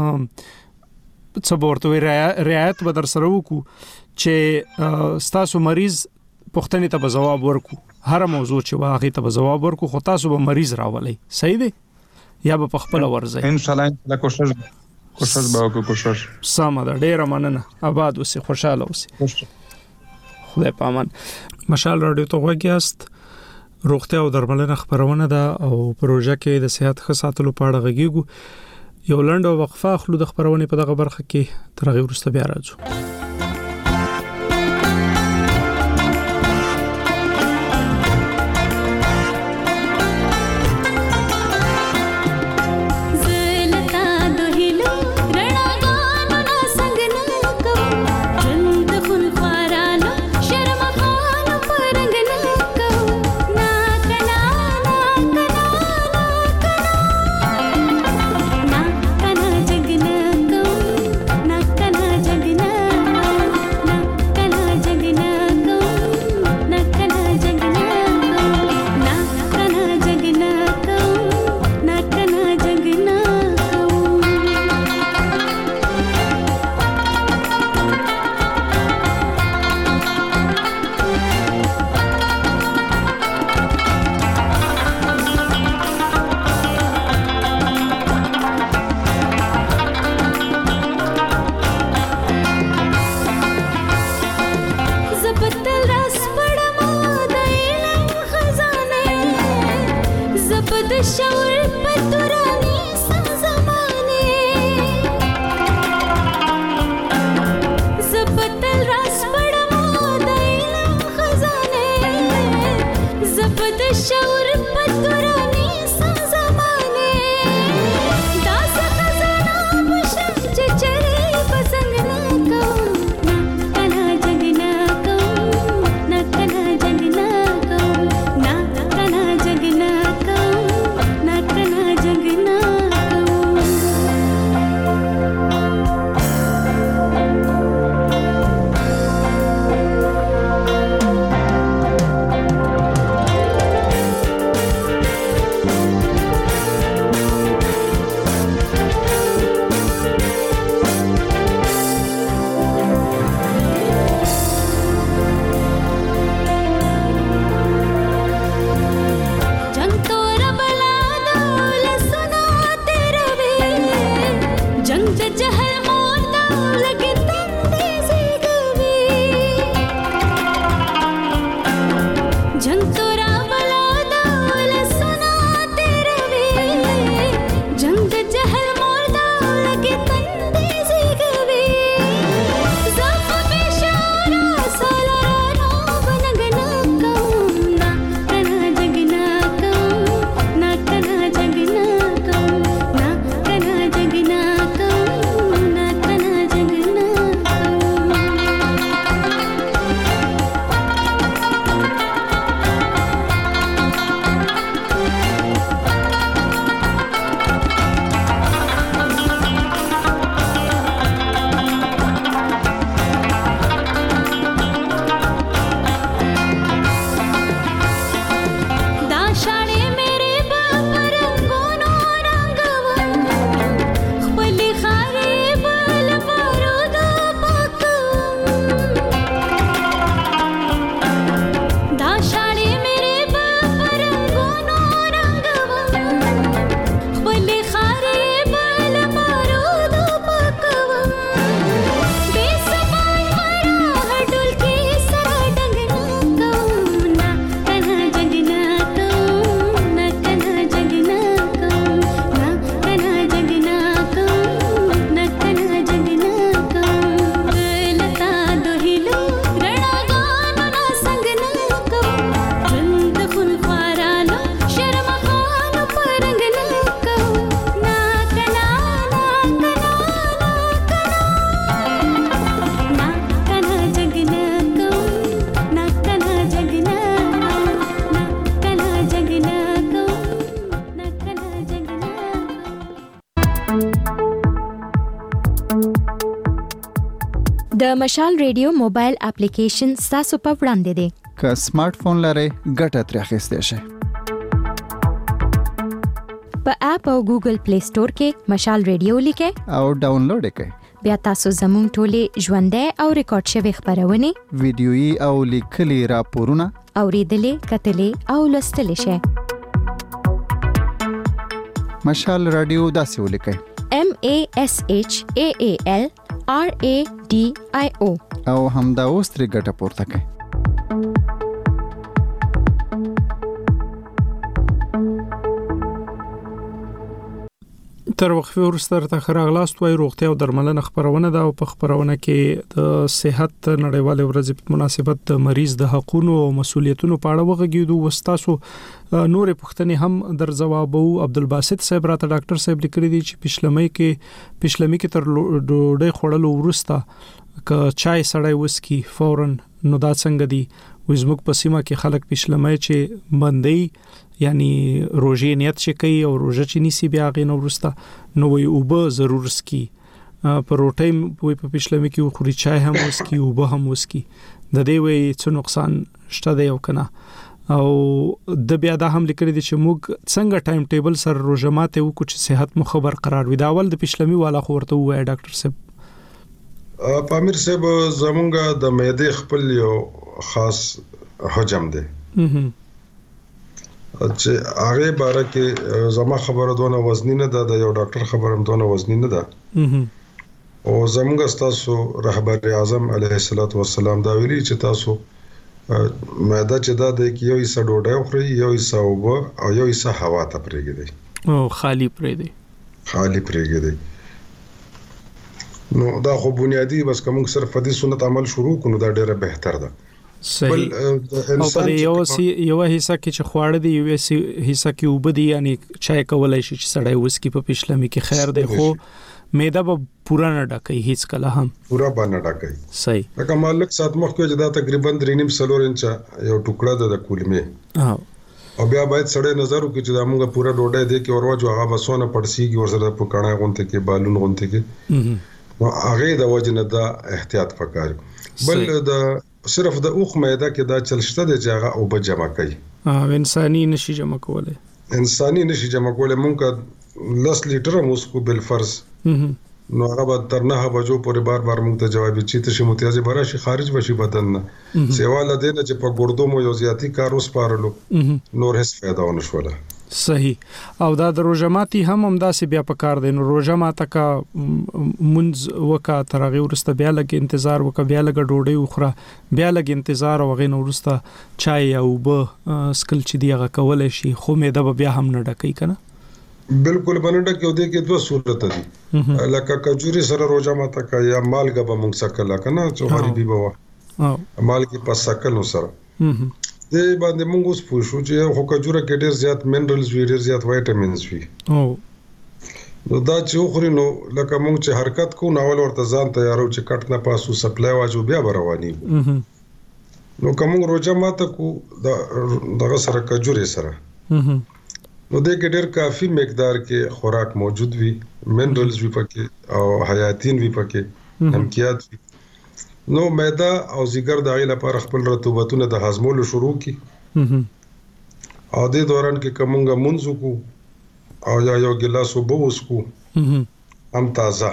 دا څه ورته رعایت به در سره وکړو چې تاسو مریض پښتنې ته به جواب ورکو هر موضوع چې واغې ته به جواب ورکو خو تاسو به مریض راولې صحیح دی یا به خپل ورځي ان شاء الله لا کوشش کوشش به وکړو کوشش سم ده ډیره مننه آباد اوسې خوشاله اوسې خدای پامان مشال رادیو ته وګیاست روغتیا او درملنه خبرونه ده او پروژه کې د صحت ښه ساتلو په اړه غږیږو یو لنډه وقفه خلو د خبرونه په دغه برخه کې تر هغه وروسته بیا راځو ना زبد شعور پتورانی سمزمانه زبدل راس پڑمو دایلم خزانه زبد شعور پتورانی سمزمانه داس خزانه بشم چچری پسنگ نکو نا کنا جگ نکو نا کنا جگ نکو نا کنا جگ نکو نا کنا جگ نکو जंग तोरा बला दौल सुना तेरा वे जंग जहल मोर दौल लगे तंदे से गवे जंग तोरा बला दौल सुना तेरा वे जंग जहल मोर दौल लगे तंदे से गवे ज़फ बेशारा सालारा बनगना कौना कना जगना कौना कना जगना कौना कना जगना कौना कना जगना दाशाळे मेरे बापर रंगोनो रंगवन खपली खारे बल बारूद पाकवन दाशाळे मेरे बापर रंगोनो रंगवन खपली खारे बल बारूद पाकवन बेसबान मरा हडुल के सरा डंगना कौना कना जगना कौना कना जगना कौना कना जगना कौना कना जगना कौन लता दोहिलो रणा गानो ना संगना कौन रंग खुल ख्वारालो शर्म खानो परंगना कौन ना कना ना कना ना कना ना कना जगना कौन ना कना जगना कौन ना कना जगना कौन ना कना जगना د مشال ریډیو موبایل اپلیکیشن تاسو په وړاندې دی که سمارټ فون لرئ ګټه ترې اخیستی شئ. په اپ او ګوګل پلی سٹور کې مشال ریډیو لیکئ او ډاونلوډ یې کړئ. بیا تاسو زموږ ټولې ژوندۍ او ریکارډ شوي خبرونه ویډیويي او لیکلي راپورونه اوریدلې کتلې او لوستلې شئ. مشال رادیو داسې ولیکئ: M A S H A A L R A D I O او همدا اوس ترې ګټه پورته کړئ. تر وقفه وروسته تر خراغلاست وای روغتیا او درملنه خبرونه ده او په خبرونه کې د صحت نړیواله ورځ په مناسبت د مریض د حقوقو او مسولیتونو په اړه وغږیدو وستاسو نور پښتنې هم در جوابو عبدالباسط صاحب راته ډاکټر صاحب لیکلي دي چې پښلمۍ کې پښلمۍ کې تر ډوډۍ خوړلو وروسته ک چای سړی وسکي فورن نو دا څنګه دي وزموږ په سیمه کې خلک پښلمۍ چې باندې یعنی روزه نیت چې کوي او روزه چې نیسی بیا غي نو ورسته نو وي اوبه ضرور سکي پر روټي په پښلمۍ کې خوري چای هم وسکي اوبه هم وسکي د دې وي څه نقصان شته دی او کنه او د بیا دا هم لیکل دي چې موږ څنګه ټایم ټیبل سره روزه ماته وکړو چې صحت مو خبر قرار وي دا ول د پښلمۍ والا خو ورته وای ډاکټر صاحب پامیر صاحب زمونږه د معده خپل یو خاص حجم دی چې هغه باره کې زما خبره دونه وزنی نه ده د یو ډاکټر خبره هم دونه وزنی نه ده او زموږ تاسو رهبر اعظم علیه الصلاۃ والسلام دا ویلي چې تاسو معده چې دا د یو حصہ ډوډۍ خوري یو حصہ اوبه او یو حصہ هوا ته پرېږدي او خالی پرېږدي خالی پرېږدي نو دا خو بنیادی بس کوم صرف د سنت عمل شروع کونو دا ډیره بهتر ده صحیح او په یو سی یو حصہ کې چې خواړه دی یو حصہ کې وبدي یعنی چای کولای شي چې سړی وسکی په پښلمي کې خیر دی خو معده به پورا نه ډکې هیڅ کله هم پورا باندې ډکې صحیح لکه مالک سات مخ کې چې دا تقریبا درې نیم سلور انچ یو ټوکړه ده د کولمې او بیا باید سړی نظر وکړي چې دا موږ پورا ډوډۍ دی کې اورواجو هغه بسونه پړسیږي ورسره په کڼه غونته کې بالون غونته کې نو هغه د وجنه دا احتیاط پکار بل د صرف د اوخ معده کې دا چلشته دی چې هغه او به جمع کوي اه انساني نشي جمع کولای انساني نشي جمع کولای مونږ لس لیټر موسکو بل فرض نو هغه به تر نه بجو پورې بار بار مونږ ته جواب چي ته شي متیازه براشي خارج بشي بدن نه سیواله دینه چې په ګردو مو یو زیاتی کار اوس پارلو نور هیڅ फायदा ونه شوله صحیح او دا د روزماتي هم هم داسې بیا په کار دی نو روزماته کا منځ وکا ترغه ورسته بیا لګ انتظار وکا بیا لګ ډوډۍ وخره بیا لګ انتظار او غین ورسته چای او به سکل چې دیغه کولای شي خو مې د بیا هم نه ډکې کنه بالکل باندې کې ودی کې دوه صورت دي لکه کجوري سره روزماته کا یا مالګه به موږ سکل کنه چوهاري بي بوا مالګه په سکل سره د باندې موږ اوس پوښو چې خو کجوره کې ډېر زیات منرالز وي ډېر زیات وایټامینز وي او نو دا چې خوري نو لکه موږ چې حرکت کو نو اول ورته ځان تیارو چې کټ نه پاسو سپلای واجو بیا رواني نو کوم روزه ماته کو دغه سره کجوره سره نو د کې ډېر کافي مقدار کې خوراک موجود وي منرالز وي پکې او حیاتین وي پکې امکیات وي نو معده او ځیګر د غیله پر خپل رطوبتونه د هضمولو شروع کی او د دوران کې کومګه منځو کو او یا یو ګلاس وبو وسکو هم تازه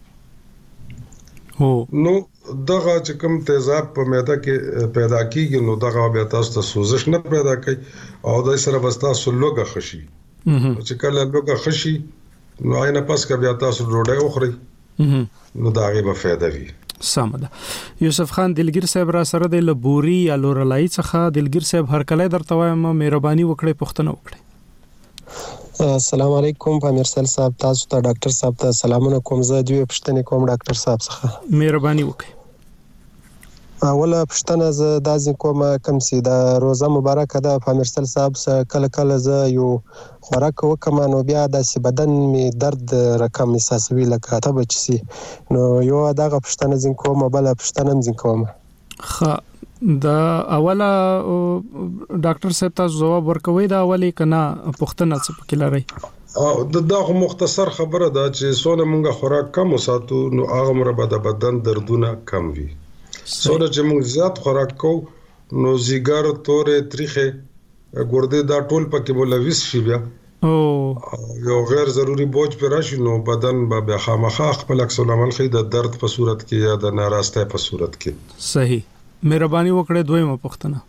هو نو دغه چې کوم تیزاب په معده کې پیدا کیږي نو دغه بیا تاسو ته سوزش نه پیدا کوي او د سره بستا سلوګه خشي چې کله لوګه خشي نو آینه پس کا بیا تاسو ډوډۍ وخوري نو دا غي به فائدہ وي سمده یوسف خان دلګر صاحب را سره د لبوري یا لورلای څخه دلګر صاحب هر کله درته وایم مهرباني وکړئ پښتنه وکړئ السلام علیکم پامیرسل صاحب تاسو ته ډاکټر صاحب ته سلامونه کوم زه دوی پښتنه کوم ډاکټر صاحب څخه مهرباني وکړئ اوله پښتنه زه دازې کوم کم سي دا روزه مبارکه ده پامیرسل صاحب کله کله زه یو خوراک وکم نو بیا د بدن می درد رقم احساسوي لکه ته بچسي نو یو دغه پښتنه زین کوم بل پښتنه زین کوم خ دا اوله ډاکټر صاحب تاسو جواب ورکوي دا اولی کنا پښتنه څه پکې لري او دغه مختصر خبره ده چې سونه مونږه خوراک کم وساتو نو هغه مربع د بدن دردونه کم وي سونه چې مونږ زیات خوراک کو نو زیګر تورې تریخه ګردې دا ټول پکې مولويس شي بیا او یو غیر ضروری بوج پر راشي نو بدن به خامخا خپل عکس العمل خي د درد په صورت کې یا د ناراسته په صورت کې صحیح مهرباني وکړئ دویمه پښتنه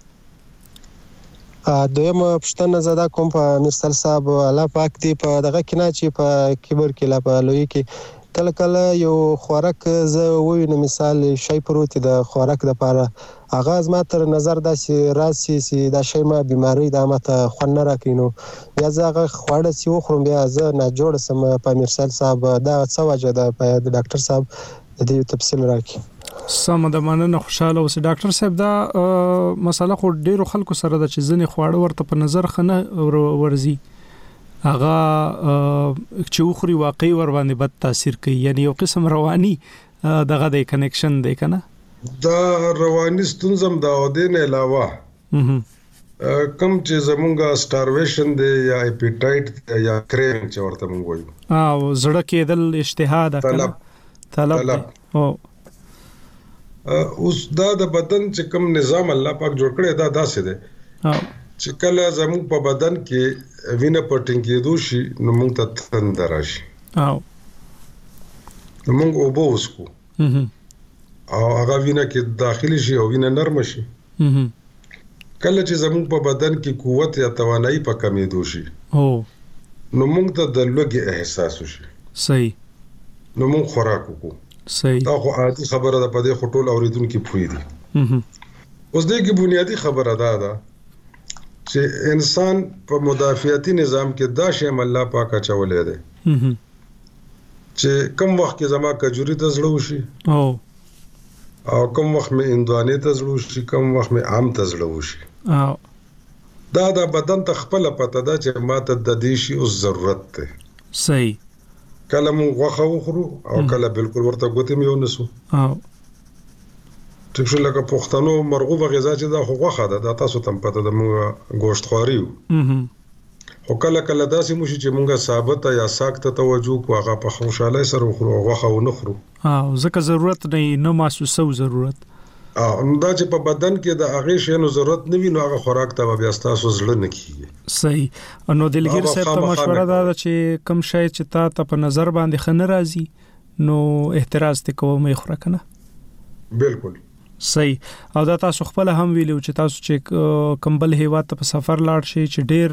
ا دویمه پښتنه زدا کوم په مرسل صاحب الله پاک دی په دغه کنا چې په کبر کې لا په لوی کې کله کله یو خوراک زه ووینم مثال شی پروت د خوراک د لپاره اغاز ما تر نظر داسې راسي سي د شی ما بیماری د ماته خون نه راکینو بیا زغه خوړه سی وخورم بیا زه نه جوړ سم په مرسل صاحب دا څه وجه ده په ډاکټر صاحب د دې تفصیل راکړي سم د مننه خوشاله اوسې ډاکټر صاحب دا مسله خو ډیرو خلکو سره د چیزنې خواړه ورته په نظر خنه ورزي اغه چې وخوري واقعي ور باندې بد تاثیر کوي یعنی یو قسم رواني دغه د کنیکشن دی کنه دا رواني ستونزم دا ودین علاوه کم چې زمونږه سټارویشن دی یا اپیټایټ یا کریوینګ چې ورته مونږ وایو او زړه کېدل اشتها ده طلب طلب او اوس دا د بدن چې کوم نظام الله پاک جوړ کړی دا داسې دی چې کله زموږ په بدن کې وینه پټینګ کېدو شي نو موږ ته تند راشي او نو موږ اوبو وسکو او هغه وینه کې داخلي شي او وینه نرم شي کله چې زموږ په بدن کې قوت یا توانایي په کمېدو شي او نو موږ ته د لوګي احساس وشي صحیح نو موږ خوراک وکړو صحیح دا خو عادي خبره ده په دې خټول اوریدونکو پوي دي اوس دې کې بنیادی خبره ده ده چې انسان په مدافعتي نظام کې دا شی الله پاک چولې ده چې کوم وخت کې زما کجوري ته زړه وشي او او کوم وخت مې اندوانه ته زړه وشي کوم وخت مې عام ته زړه وشي او دا د بدن ته خپل پته ده چې ماته د دې شی او ضرورت ده صحیح کله مو غوخه وخورو او کله بالکل ورته ګوتې مې ونسو او ټیک شو لکه پښتنو مرغوبه غذا چې دا خو غوخه ده دا تاسو ته پته ده موږ گوشت خوري خو کله کله داسې مو شي چې موږ ثابت یا ساکته توجه کو هغه په خوشاله سره وخورو غوخه و نه خورو او ځکه ضرورت نه نه محسوسه ضرورت او دا چې په بدن کې د هغه شی نو ضرورت نه وي نو هغه خوراک ته بیا تاسو زړه نه کیږي صحیح نو دلګر صاحب ته مشوره ده چې کم شای چې تا ته په نظر باندې خنه راځي نو احتراز ته کوم یې خوراک نه بالکل صحیح او دا تاسو خپل هم ویلو چې تاسو چې کمبل هیواد ته په سفر لاړ شي چې ډیر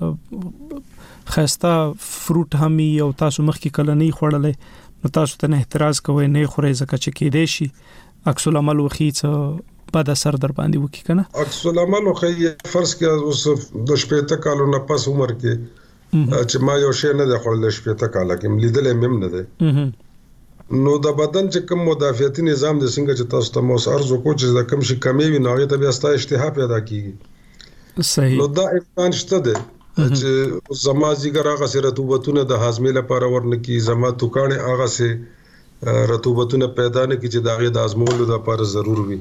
خسته فروټ همي او تاسو مخکې کله نه خوړلې نو تاسو ته احتراز کوئ نه خورئ ځکه چې کې دی شي عکس العمل وخی څه بد اثر در باندې وکي کنه عکس العمل خو فرض کې اوس د شپږ کالو نه پس عمر کې چې ما یو شی نه د خپل شپږ کاله کې لیدل مم نه ده نو د بدن چې کوم مدافعتي نظام د څنګه چې تاسو ته مو ارزو کو چې د کوم شي کمی وي نو هغه ته بیا ستاسو اشتها پیدا کیږي صحیح نو دا امکان شته ده چې زما زیګر هغه سره رطوبتونه د هاضمې لپاره ورنکي زما توکانه هغه سره رطوبتونه پیدا نه کی چې دا غي د ازمولو لپاره ضرور وي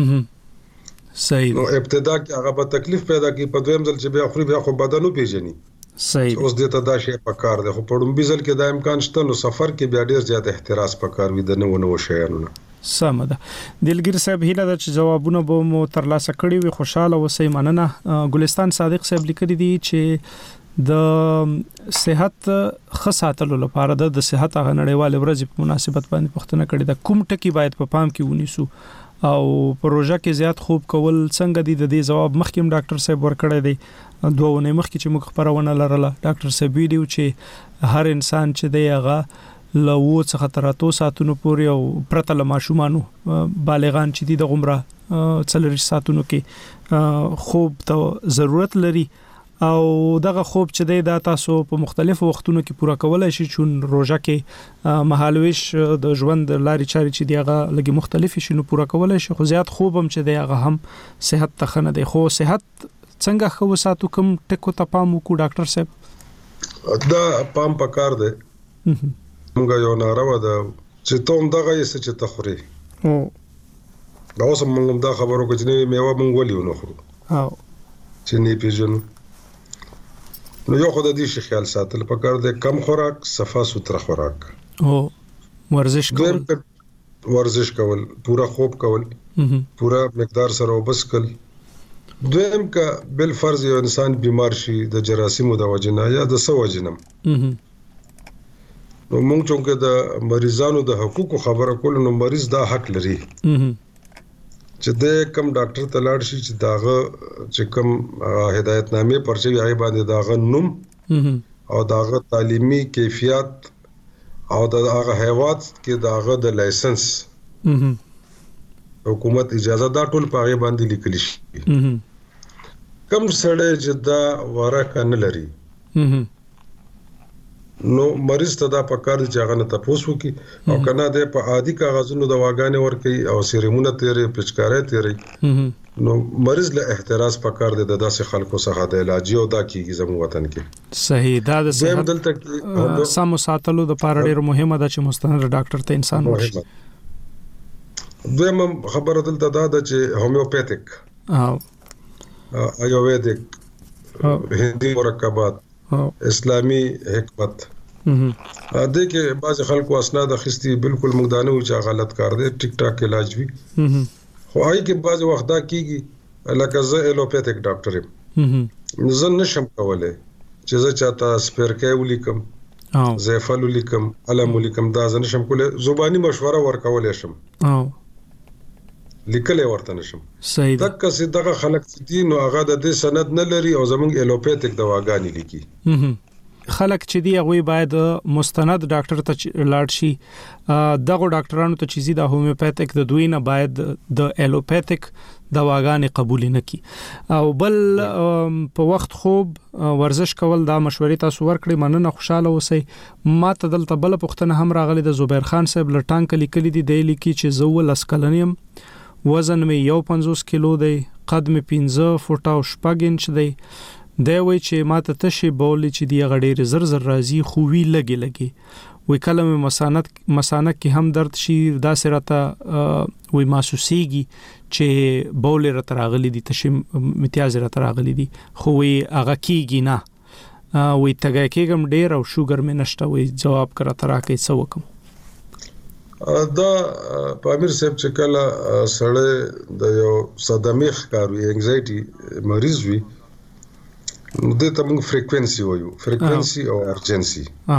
صحیح نو ابتدا کې هغه په تکلیف پیدا کی په دویم ځل چې بیا خوري بیا خو بدن پیژني صحیح اوس دې ته دا شی پکار دی خو په ډومبي ځل کې دا امکان شته نو سفر کې بیا ډیر زیات احتراز پکار وي د نو نو شیانو سم ده دلګر صاحب هیله ده چې جوابونه به مو ترلاسه کړي وي خوشاله اوسئ مننه ګلستان صادق صاحب لیکلي دي چې د صحت خصاتلو لپاره د صحت غ نړیوال ورځ په مناسبت باندې پښتنه کړي دا کوم ټکی باید په پام کې ونیسو او پروژه کې زیات خوب کول څنګه دي د دې جواب مخکې ډاکټر صاحب ورکړی دی دوه نه مخکې چې موږ خبرونه لرله ډاکټر صاحب ویډیو چې هر انسان چې دی هغه لو څخه تر اتو ساعتونو پورې او پرته له ماشومانو بالغان چې دي د عمره څلور ساعتونو کې خوب ته ضرورت لري او دغه خوب چې دی دا تاسو په مختلفو وختونو کې پوره کولای شئ چې روزه کې مهالويش د ژوند لاري چاري چې دی هغه لګي مختلف شي نو پوره کولای شئ خو زیات خوب هم چې دی هغه هم صحت ته خنه دی خو صحت څنګه خو ساتو کوم ټکو ته پام وکړو ډاکټر صاحب دا پام پکار دی موږ یو ناروا ده چې ته هم دغه یې چې تخوري او دا اوس موږ دا خبرو کې چې میوه موږ ولې نه خورو او چې نه پیژنو نو یو خدای دې شي خیال ساتل پکار دی کم خوراک صفا سوتره خوراک او ورزش کول ورزش کول پورا خوب کول پورا مقدار سره وبس کول دویم کا بل فرض یو انسان بیمار شي د جراثیمو د وجنه یا د سو وجنم نو موږ چې د مریضانو د حقوقو خبره کول نو مریض دا حق لري چې د کم ډاکټر ته لاړ شي چې داغه چې کم هدایتنامې پرچې هغه باندې داغه نوم او داغه تعلیمي کیفیت او داغه هیواد کې داغه د لایسنس حکومت اجازه دا ټول په هغه باندې لیکل شي کم سړی چې دا ورکه نه لري نو مریض ته دا پکار دي چې هغه نه تاسو کی او کنه د په عادي کاغذونو د واګانې ور کوي او سیریمونه تیرې پچکارې تیرې نو مریض له احتراز پکار دي د داسې خلکو څخه د علاج او دا کیږي زموږ وطن کې صحیح دا د صحت سم ساتلو د پاره ډیر مهمه ده چې مستند ډاکټر ته انسان ورشي دویم خبره دلته دا ده چې هومیوپیتیک او ایوویدیک هندي مرکبات اسلامی حکمت ا دې کې بعض خلکو اسناد اخستي بالکل مقدانه او چې غلط کار دي ټیک ټاک علاج وی خو آی کې بعض وخت دا کیږي لکه زه ایلوپیتیک ډاکټر یم زه نشم کولای چې زه چاته سپیرکې ولیکم او زیفل ولیکم علم ولیکم دا زه نشم کولای زبانی مشوره ورکولای شم او لیکلې ورته نشم صحیح تک چې دغه خلک دي نو هغه د دې سند نه لري او زموږ ایلوپیتیک دواګانی لیکي خلک چې دی هغه باید مستند ډاکټر ته لاړ شي دغه ډاکټرانو ته چې زی د هومیوپیتیک د دوی نه باید د ایلوپیتیک دواګانې قبول نه کی او بل په وخت خوب ورزش کول دا مشورې تاسو ورکړي مننه خوشاله اوسئ. ما ته دلته بل پښتنه هم راغلي د زبیر خان صاحب لټانک لیکلي دی دی لیکي چې زو لسکلنیم وزن می یو پنځوس کیلو دی قد می پنځه فوټه او شپږ انچ دی دی وای چې ما ته تشي بولی چې دی غډېر زر زر راځي خو وی لګي لګي وی کلمه مسانت مسانک کې هم درد شي دا سره وی محسوسيږي چې بول را تراغلي دي تشي امتیاز را تراغلي دي خو وی هغه کیږي نه وی تګه کېګم ډېر او شوګر مې نشته وی جواب کرا ترا کې څه وکم. دا پامیر صاحب چې کله سړی د یو صدمه ښکار وي انګزایټي مریض وي نو د تمنګ فریکوئنسي وایو فریکوئنسي او ارجنسي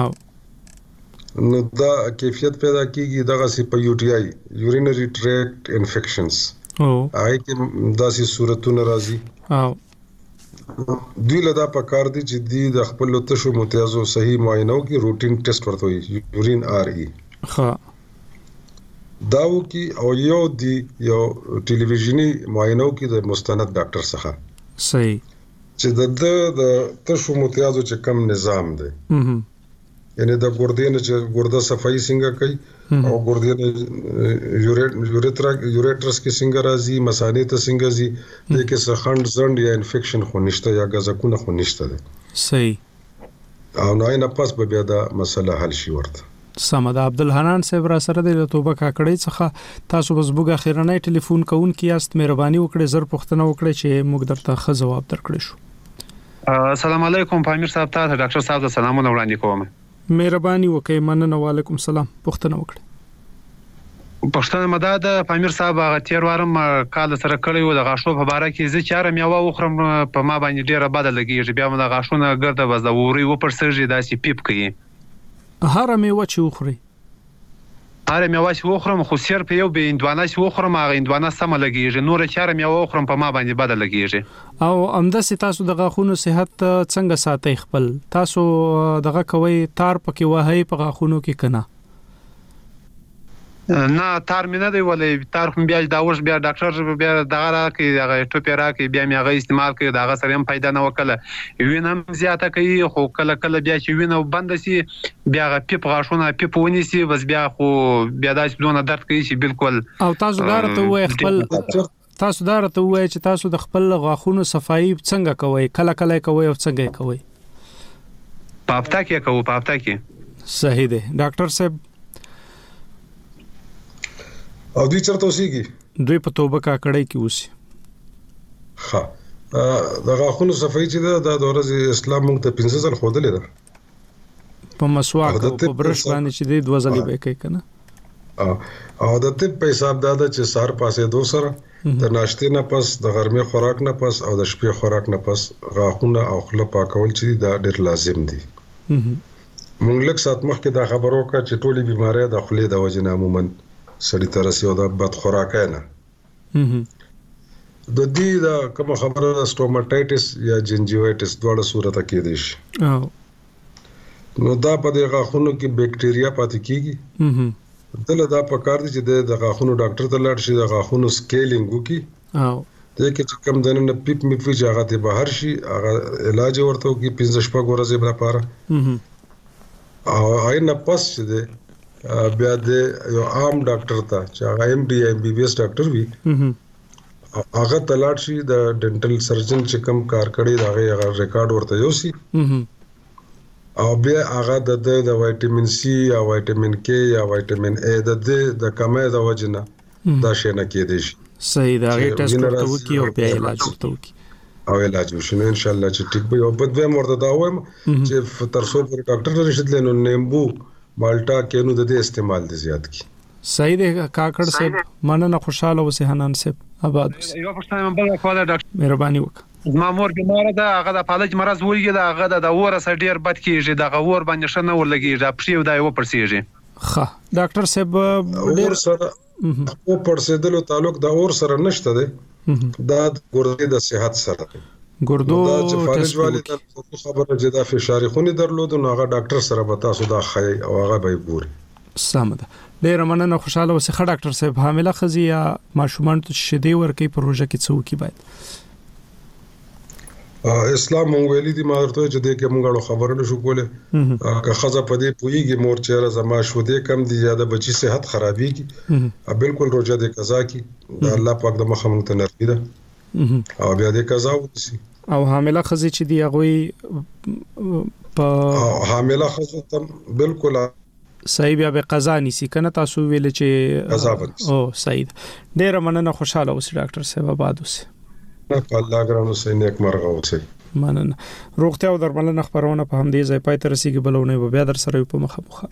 نو دا کیفیت پیدا کیږي دغه سی په یو ټي آی یورینری ټریکټ انفیکشنز او هغه کې داسې صورتونه راځي او دوی لدا په کار دي چې دی د خپل تشو متیازو صحیح معاینو کې روټین ټیسټ ورته وي یورین آر ای ها داو کې او یو دی یو ټلویزیونی معاینو کې د مستند ډاکټر څخه صحیح چې د د تشو متیازو چې کم نظام دی یعنی د ګردې نه چې ګرده صفائی څنګه کوي او ګردې نه یوریترا یوریټرس کې څنګه راځي مسانې ته څنګه ځي د کې سخند زند یا انفیکشن خو نشته یا غزکونه خو نشته ده صحیح او نه نه پس به بیا دا مسله حل شي ورته سمد عبدالحنان صاحب را سره د توبه کاکړی څخه تاسو بس بوګه خیرنۍ ټلیفون کوون کیاست مهرباني وکړئ زر پښتنه وکړئ چې موږ درته ښه جواب درکړی شو. السلام علیکم پامیر صاحب ته ډاکټر صاحب سلامونه وړاندې کوم. مهرباني وکړئ مننه وعلیکم سلام پښتنه وکړئ. پښتنه مدد پامیر صاحب هغه تیر وارم کال سره کړی و د غاښو په باره کې زه چاره میوه وخورم په ما باندې ډیره بد لګیږي بیا مې د غاښونه ګرده بس د ووري و پر سرجی داسې پیپ کوي هر میوه چې وخوري هر میوه چې وخورم خو سیر په یو به اندوانه چې وخورم هغه اندوانه سم لګیږي نور چاره میوه وخورم په ما باندې بد لګیږي او امداسې تاسو د غاښونو صحت څنګه ساتي خپل تاسو دغه کوي تار پکې وهي په غاښونو کې کنه نه تار مینه دی ولې تار خو بیا دا ورش بیا ډاکټر بیا دغه راکې هغه ټوپی راکې بیا مې هغه استعمال کړ دغه سره هم پیدا نه وکړه وینم زیاته کوي خو کله کله بیا چې وینو بند شي بیا غ پیپ غاښونه پیپ ونیسي بس بیا خو بیا داس دونه درد کوي چې بالکل او تاسو دارته وای خپل تاسو دارته وای چې تاسو د خپل غاښونو صفائی څنګه کوي کله کله کوي او څنګه کوي په هفته کې کوو په هفته کې صحیح دی ډاکټر صاحب او دوی چرته اوسېږي دوی په توبه کاکړی کې اوسي ها د غاښونو صفائی چې دا د ورځې اسلام موږ ته پنځه ځل ښودلې ده په مسواک او په برش باندې چې د دوه ځلې به کوي کنه او د طب په حساب دا ده چې سار پاسې دو سره د ناشتې نه پس د غرمې خوراک نه پس او د شپې خوراک نه پس غاښونه او خوله پاکول چې دا ډېر لازم دي موږ لږ سات مخکې دا خبرو کا چې ټولې بیماری د خولې د وجې نه عموما سړی تر رسیو دا بد خوراک نه د دې دا کوم خبره د سټوماټایټس یا جنجیوایټس دواړه صورت کې دي شي نو دا په د غاښونو کې بکټیریا پاتې کیږي دله دا په کار دي چې د غاښونو ډاکټر ته لاړ شي د غاښونو سکیلینګ وکړي او د کې چې کم دنه پیپ می فوج هغه ته بهر شي هغه علاج ورته کوي پنځه شپږ ورځې لپاره او آینه پس دې بیا د یو عام ډاکټر ته چې هغه ایم ډي ایم بي بي ایس ډاکټر وي هغه تلاړ شي د ډنټل سرجن چې کوم کار کړی دا هغه ریکارډ ورته یوسي او بیا هغه د د وټامین سي یا وټامین کې یا وټامین ا د د کمې د وجنه دا شي نه کېدی شي صحیح دا غي ټیسټ ورته وکي او بیا علاج ورته وکي او علاج وشنه ان شاء الله چې ټیک به او بد به مرته دا وایم چې تر څو پر ډاکټر رشد لینو نیمبو مالټا کینو د دې استعمال دي زیات کی صحیح دی کاکړ صاحب مننه خوشاله اوسه حنان صاحب آباد یو پښتنه بل کوله ډاکټر مهرباني وکړه ما مور بیمار ده هغه د فالج مرز ویږي دا هغه د اور سره ډیر بد کیږي دا اور باندې شنه ورلګي دا پښیو دا یو پرسیږي ښه ډاکټر صاحب ډیر سره او پرسیدلو تعلق د اور سره نشته ده دا ګردې د صحت سره ګردو چې فالج والی د خبره چې دا فشار خونی درلود نو هغه ډاکټر سره به تاسو دا خای او هغه به ګوري سم ده ډېر مننه خوشاله اوسه ښه ډاکټر صاحب حامله ښځې یا ماشومان ته شیدې ورکوي پروژه کې څه وکړي باید اسلام مونږ ویلي دي مارته چې د کومګړو خبرونه شو کوله که خزه په دې پويږي مور چیرې زما شو دې کم دي زیاده بچي صحت خرابيږي بالکل روزه د قضا کی الله پاک د مخه مونږ ته نرمي ده او بیا د قضا وسی او حامله ښځې چې دی هغه په حامله ښځه ته بالکل صحیح بیا به قضا نسی کنه تاسو ویل چې قضا بنس او صحیح ډېر مننه خوشاله اوسه ډاکټر صاحب آباد اوسه الله ګرانو سي نیک مرغه اوسه مننه روغتیا او درملنه خبرونه په همدې ځای پای ته رسیدي بلونه بیا در سره په مخه مخه